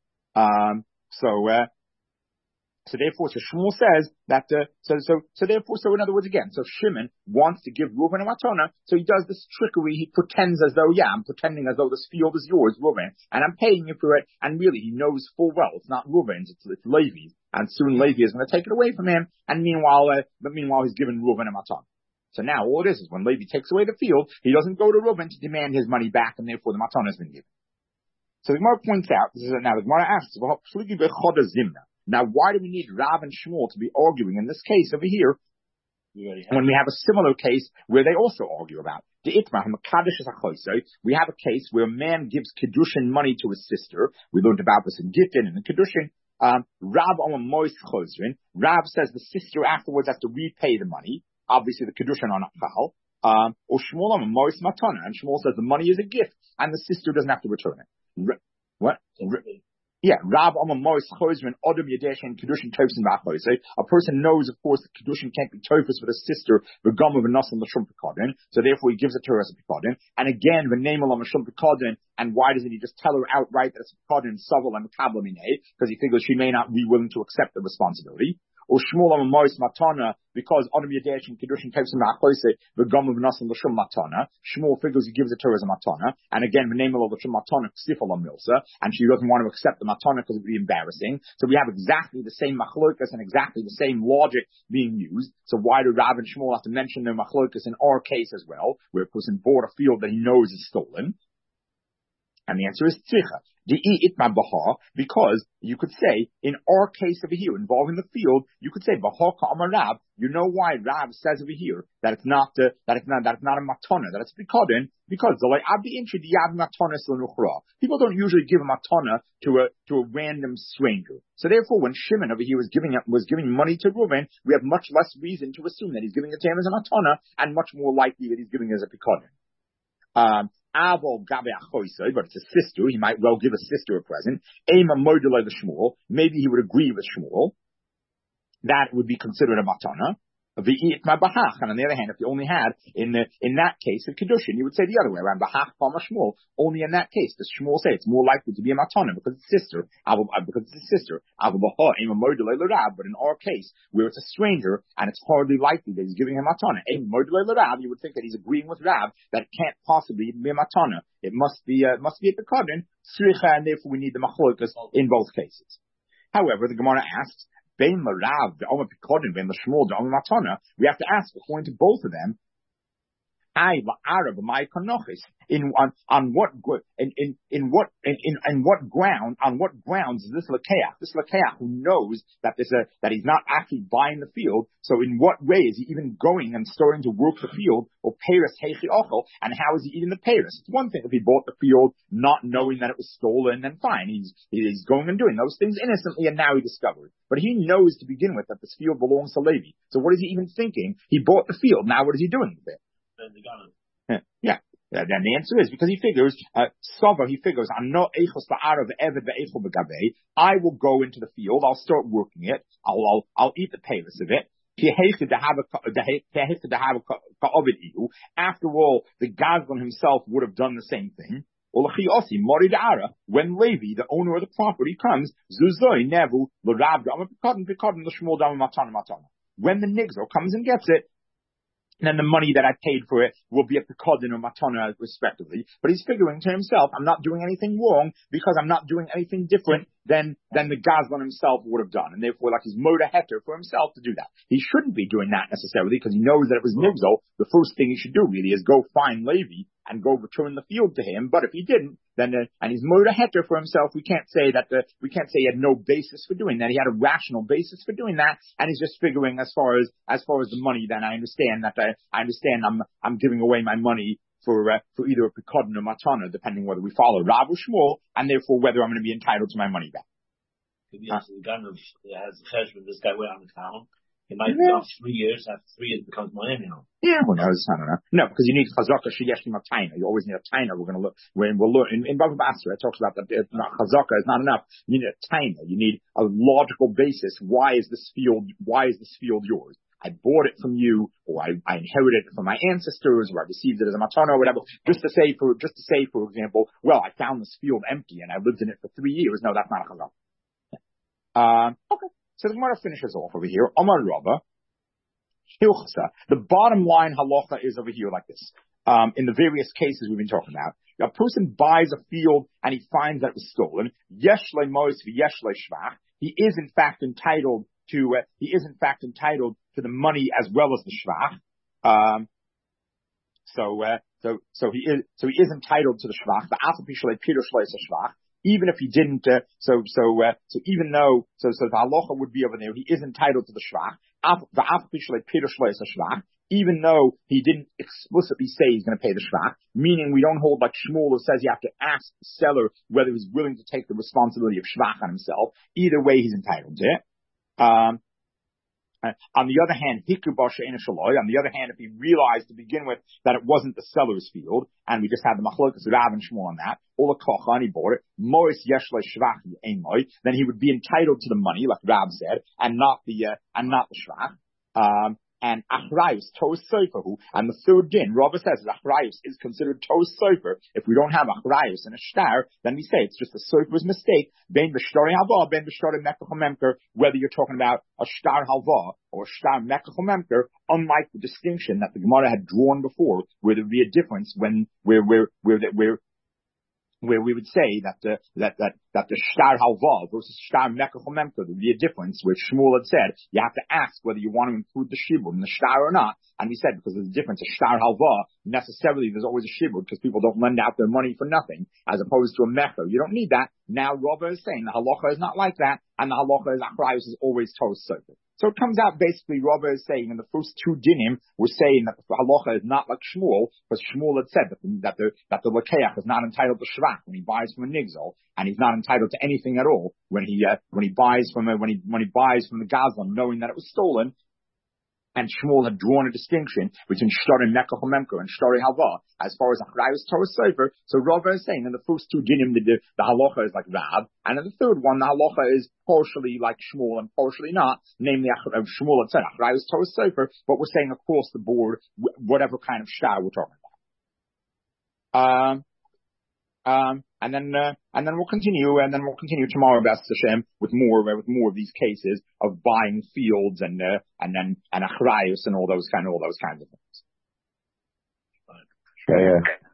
So therefore, Shmuel says that, so in other words, again, so Shimon wants to give Reuven a matana, so he does this trickery, he pretends as though, I'm pretending as though this field is yours, Reuven, and I'm paying you for it, and really he knows full well, it's not Reuven's, it's Levi's, and soon Levi is going to take it away from him, and meanwhile he's giving Reuven a matana. So now all it is when Levi takes away the field, he doesn't go to Reuven to demand his money back, and therefore the matana has been given. So the Gemara points out, now the Gemara asks, now, why do we need Rav and Shmuel to be arguing in this case over here when we have a similar case where they also argue about? We have a case where a man gives Kedushin money to his sister. We learned about this in Gittin and in Kedushin. Rav says the sister afterwards has to repay the money. Obviously, the Kedushin are not chal. Or Shmuel and Shmuel says the money is a gift and the sister doesn't have to return it. What? Yeah, Rab Amar Mois Chosman Odom Yadesh and Kedushin Tofsin V'Achos. A person knows, of course, that Kedushin can't be Tofus with a sister, the gum of a Nasan L'Shum Pekadin, so therefore he gives it to her as a Pekadin. And again, the name of L'Shum Pekadin, and why doesn't he just tell her outright that it's a Pekadin, Saval and Kablamine, because he figures she may not be willing to accept the responsibility. or Shmuel Mois Matana, because Adam Yadesh and Kiddushin takes him the gum of Nasan Lashum Matana. Shmuel figures he gives it to her as a Matana, and again, the name of Lashum Matana, Ksifala Milsa, and she doesn't want to accept the Matana because it would be embarrassing. So we have exactly the same machlokas and exactly the same logic being used. So why do Rav and Shmuel have to mention their machlokas in our case as well, where a person bought a field that he knows is stolen? And the answer is tzricha. Because you could say, in our case over here, involving the field, you could say, Rav, you know why Rav says over here that it's not a matana, that it's bikoden, because people don't usually give a matana to a random stranger. So therefore, when Shimon over here was giving money to Reuven, we have much less reason to assume that he's giving it to him as a matana, and much more likely that he's giving it as a bikoden. But it's a sister. He might well give a sister a present. Maybe he would agree with Shmuel. That would be considered a matana. And on the other hand, if you only had in that case of Kiddushin, you would say the other way around. Shmuel. Only in that case does Shmuel say it's more likely to be a matana because it's sister. Because it's a sister. But in our case, where it's a stranger and it's hardly likely that he's giving him matana, you would think that he's agreeing with Rav that it can't possibly be a matana. It must be a pekadin, sricha, and therefore we need the machlokas in both cases. However, the Gemara asks, we have to ask, according to both of them, on what grounds is this lakeach who knows that he's not actually buying the field? So in what way is he even going and starting to work the field, or peiros heichi ochel, and how is he eating the peiros? It's one thing if he bought the field not knowing that it was stolen, then fine, he's going and doing those things innocently, and now he discovered. But he knows to begin with that this field belongs to Levi. So what is he even thinking? He bought the field. Now what is he doing with it? Yeah. Then the answer is because he figures, I will go into the field, I'll start working it, I'll eat the payers of it. After all, the Gazlan himself would have done the same thing. When Levi, the owner of the property, comes, when the Nigzor comes and gets it, then the money that I paid for it will be a pekadin or matana respectively. But he's figuring to himself, I'm not doing anything wrong because I'm not doing anything different than the Gazlan himself would have done. And therefore, like he's moda heter for himself to do that. He shouldn't be doing that necessarily because he knows that it was Nigzol. The first thing he should do really is go find Levi and go return the field to him. But if he didn't, then and he's moda heter for himself, we can't say he had no basis for doing that. He had a rational basis for doing that, and he's just figuring as far as the money. Then I understand I'm giving away my money for either a pekadin or matana, depending whether we follow Rav or Shmuel, and therefore whether I'm going to be entitled to my money back. Could be also the gun of has the cheshbon. This guy went on the town. It might be off 3 years. After 3 years, it becomes money now. Yeah, who knows? I don't know. No, because you need chazaka sheyeshlim a taina. You always need a taina. We'll learn in Bava Basra. It talks about that chazaka is not enough. You need a taina. You need a logical basis. Why is this field yours? I bought it from you, or I inherited it from my ancestors, or I received it as a matana, or whatever. Just to say, for example, well, I found this field empty and I lived in it for 3 years. No, that's not a chazaka. Okay. So the Gemara finishes off over here. Omar Rabba, Hilchsa. The bottom line halacha is over here like this. In the various cases we've been talking about, a person buys a field and he finds that it was stolen. Yesh le mois v'yesh le shvach. He is in fact entitled to the money as well as the shvach. So he is entitled to the shvach. The asal pishalei pirush leis shvach. Even if he didn't, the halacha would be over there, he is entitled to the shvach. Even though he didn't explicitly say he's going to pay the shvach, meaning we don't hold like Shmuel who says you have to ask the seller whether he's willing to take the responsibility of shvach on himself. Either way, he's entitled to it. On the other hand, if he realized to begin with that it wasn't the seller's field, and we just had the machlokas Rav and Shmuel on that, or the kocha, and he bought it, then he would be entitled to the money, like Rav said, and not the shvach. and Achrayus, Tos Soferhu, and the third din, Rava says that Achrayus is considered Tos Sofer. If we don't have Achrayus and a Shtar, then we say it's just a Sofer's mistake, Ben B'Shtari Halva, Ben B'Shtari Mekach Memker, whether you're talking about a Shtar Halva or a Shtar Mekach Memker, unlike the distinction that the Gemara had drawn before, where there would be a difference where we would say that the shtar halva versus shtar mekach memker, there would be a difference, where Shmuel had said you have to ask whether you want to include the shibud in the shtar or not, and we said because there's a difference, a shtar halva, necessarily there's always a shibud because people don't lend out their money for nothing, as opposed to a mecher. You don't need that. Now Rava is saying the halacha is not like that, and the halacha is achrayus is always tos sofer. So it comes out basically Rava is saying in the first two dinim, we're saying that the halacha is not like Shmuel, because Shmuel had said that the lakeach is not entitled to shvach when he buys from a nigzal, and he's not entitled to anything at all when he buys from the gazlan, knowing that it was stolen. And Shmuel had drawn a distinction between Shtar Mekach Memker and Shtar Halva as far as Achrayus Torah Sofer. So Rava is saying in the first two dinim the halacha is like Rav, and in the third one the halacha is partially like Shmuel and partially not. Namely, Shmuel had said Achrayus Torah Sofer, but we're saying across the board whatever kind of shtar we're talking about. And then we'll continue tomorrow, B'ez Hashem, with more of these cases of buying fields and achrayus and all those kinds of things. Yeah.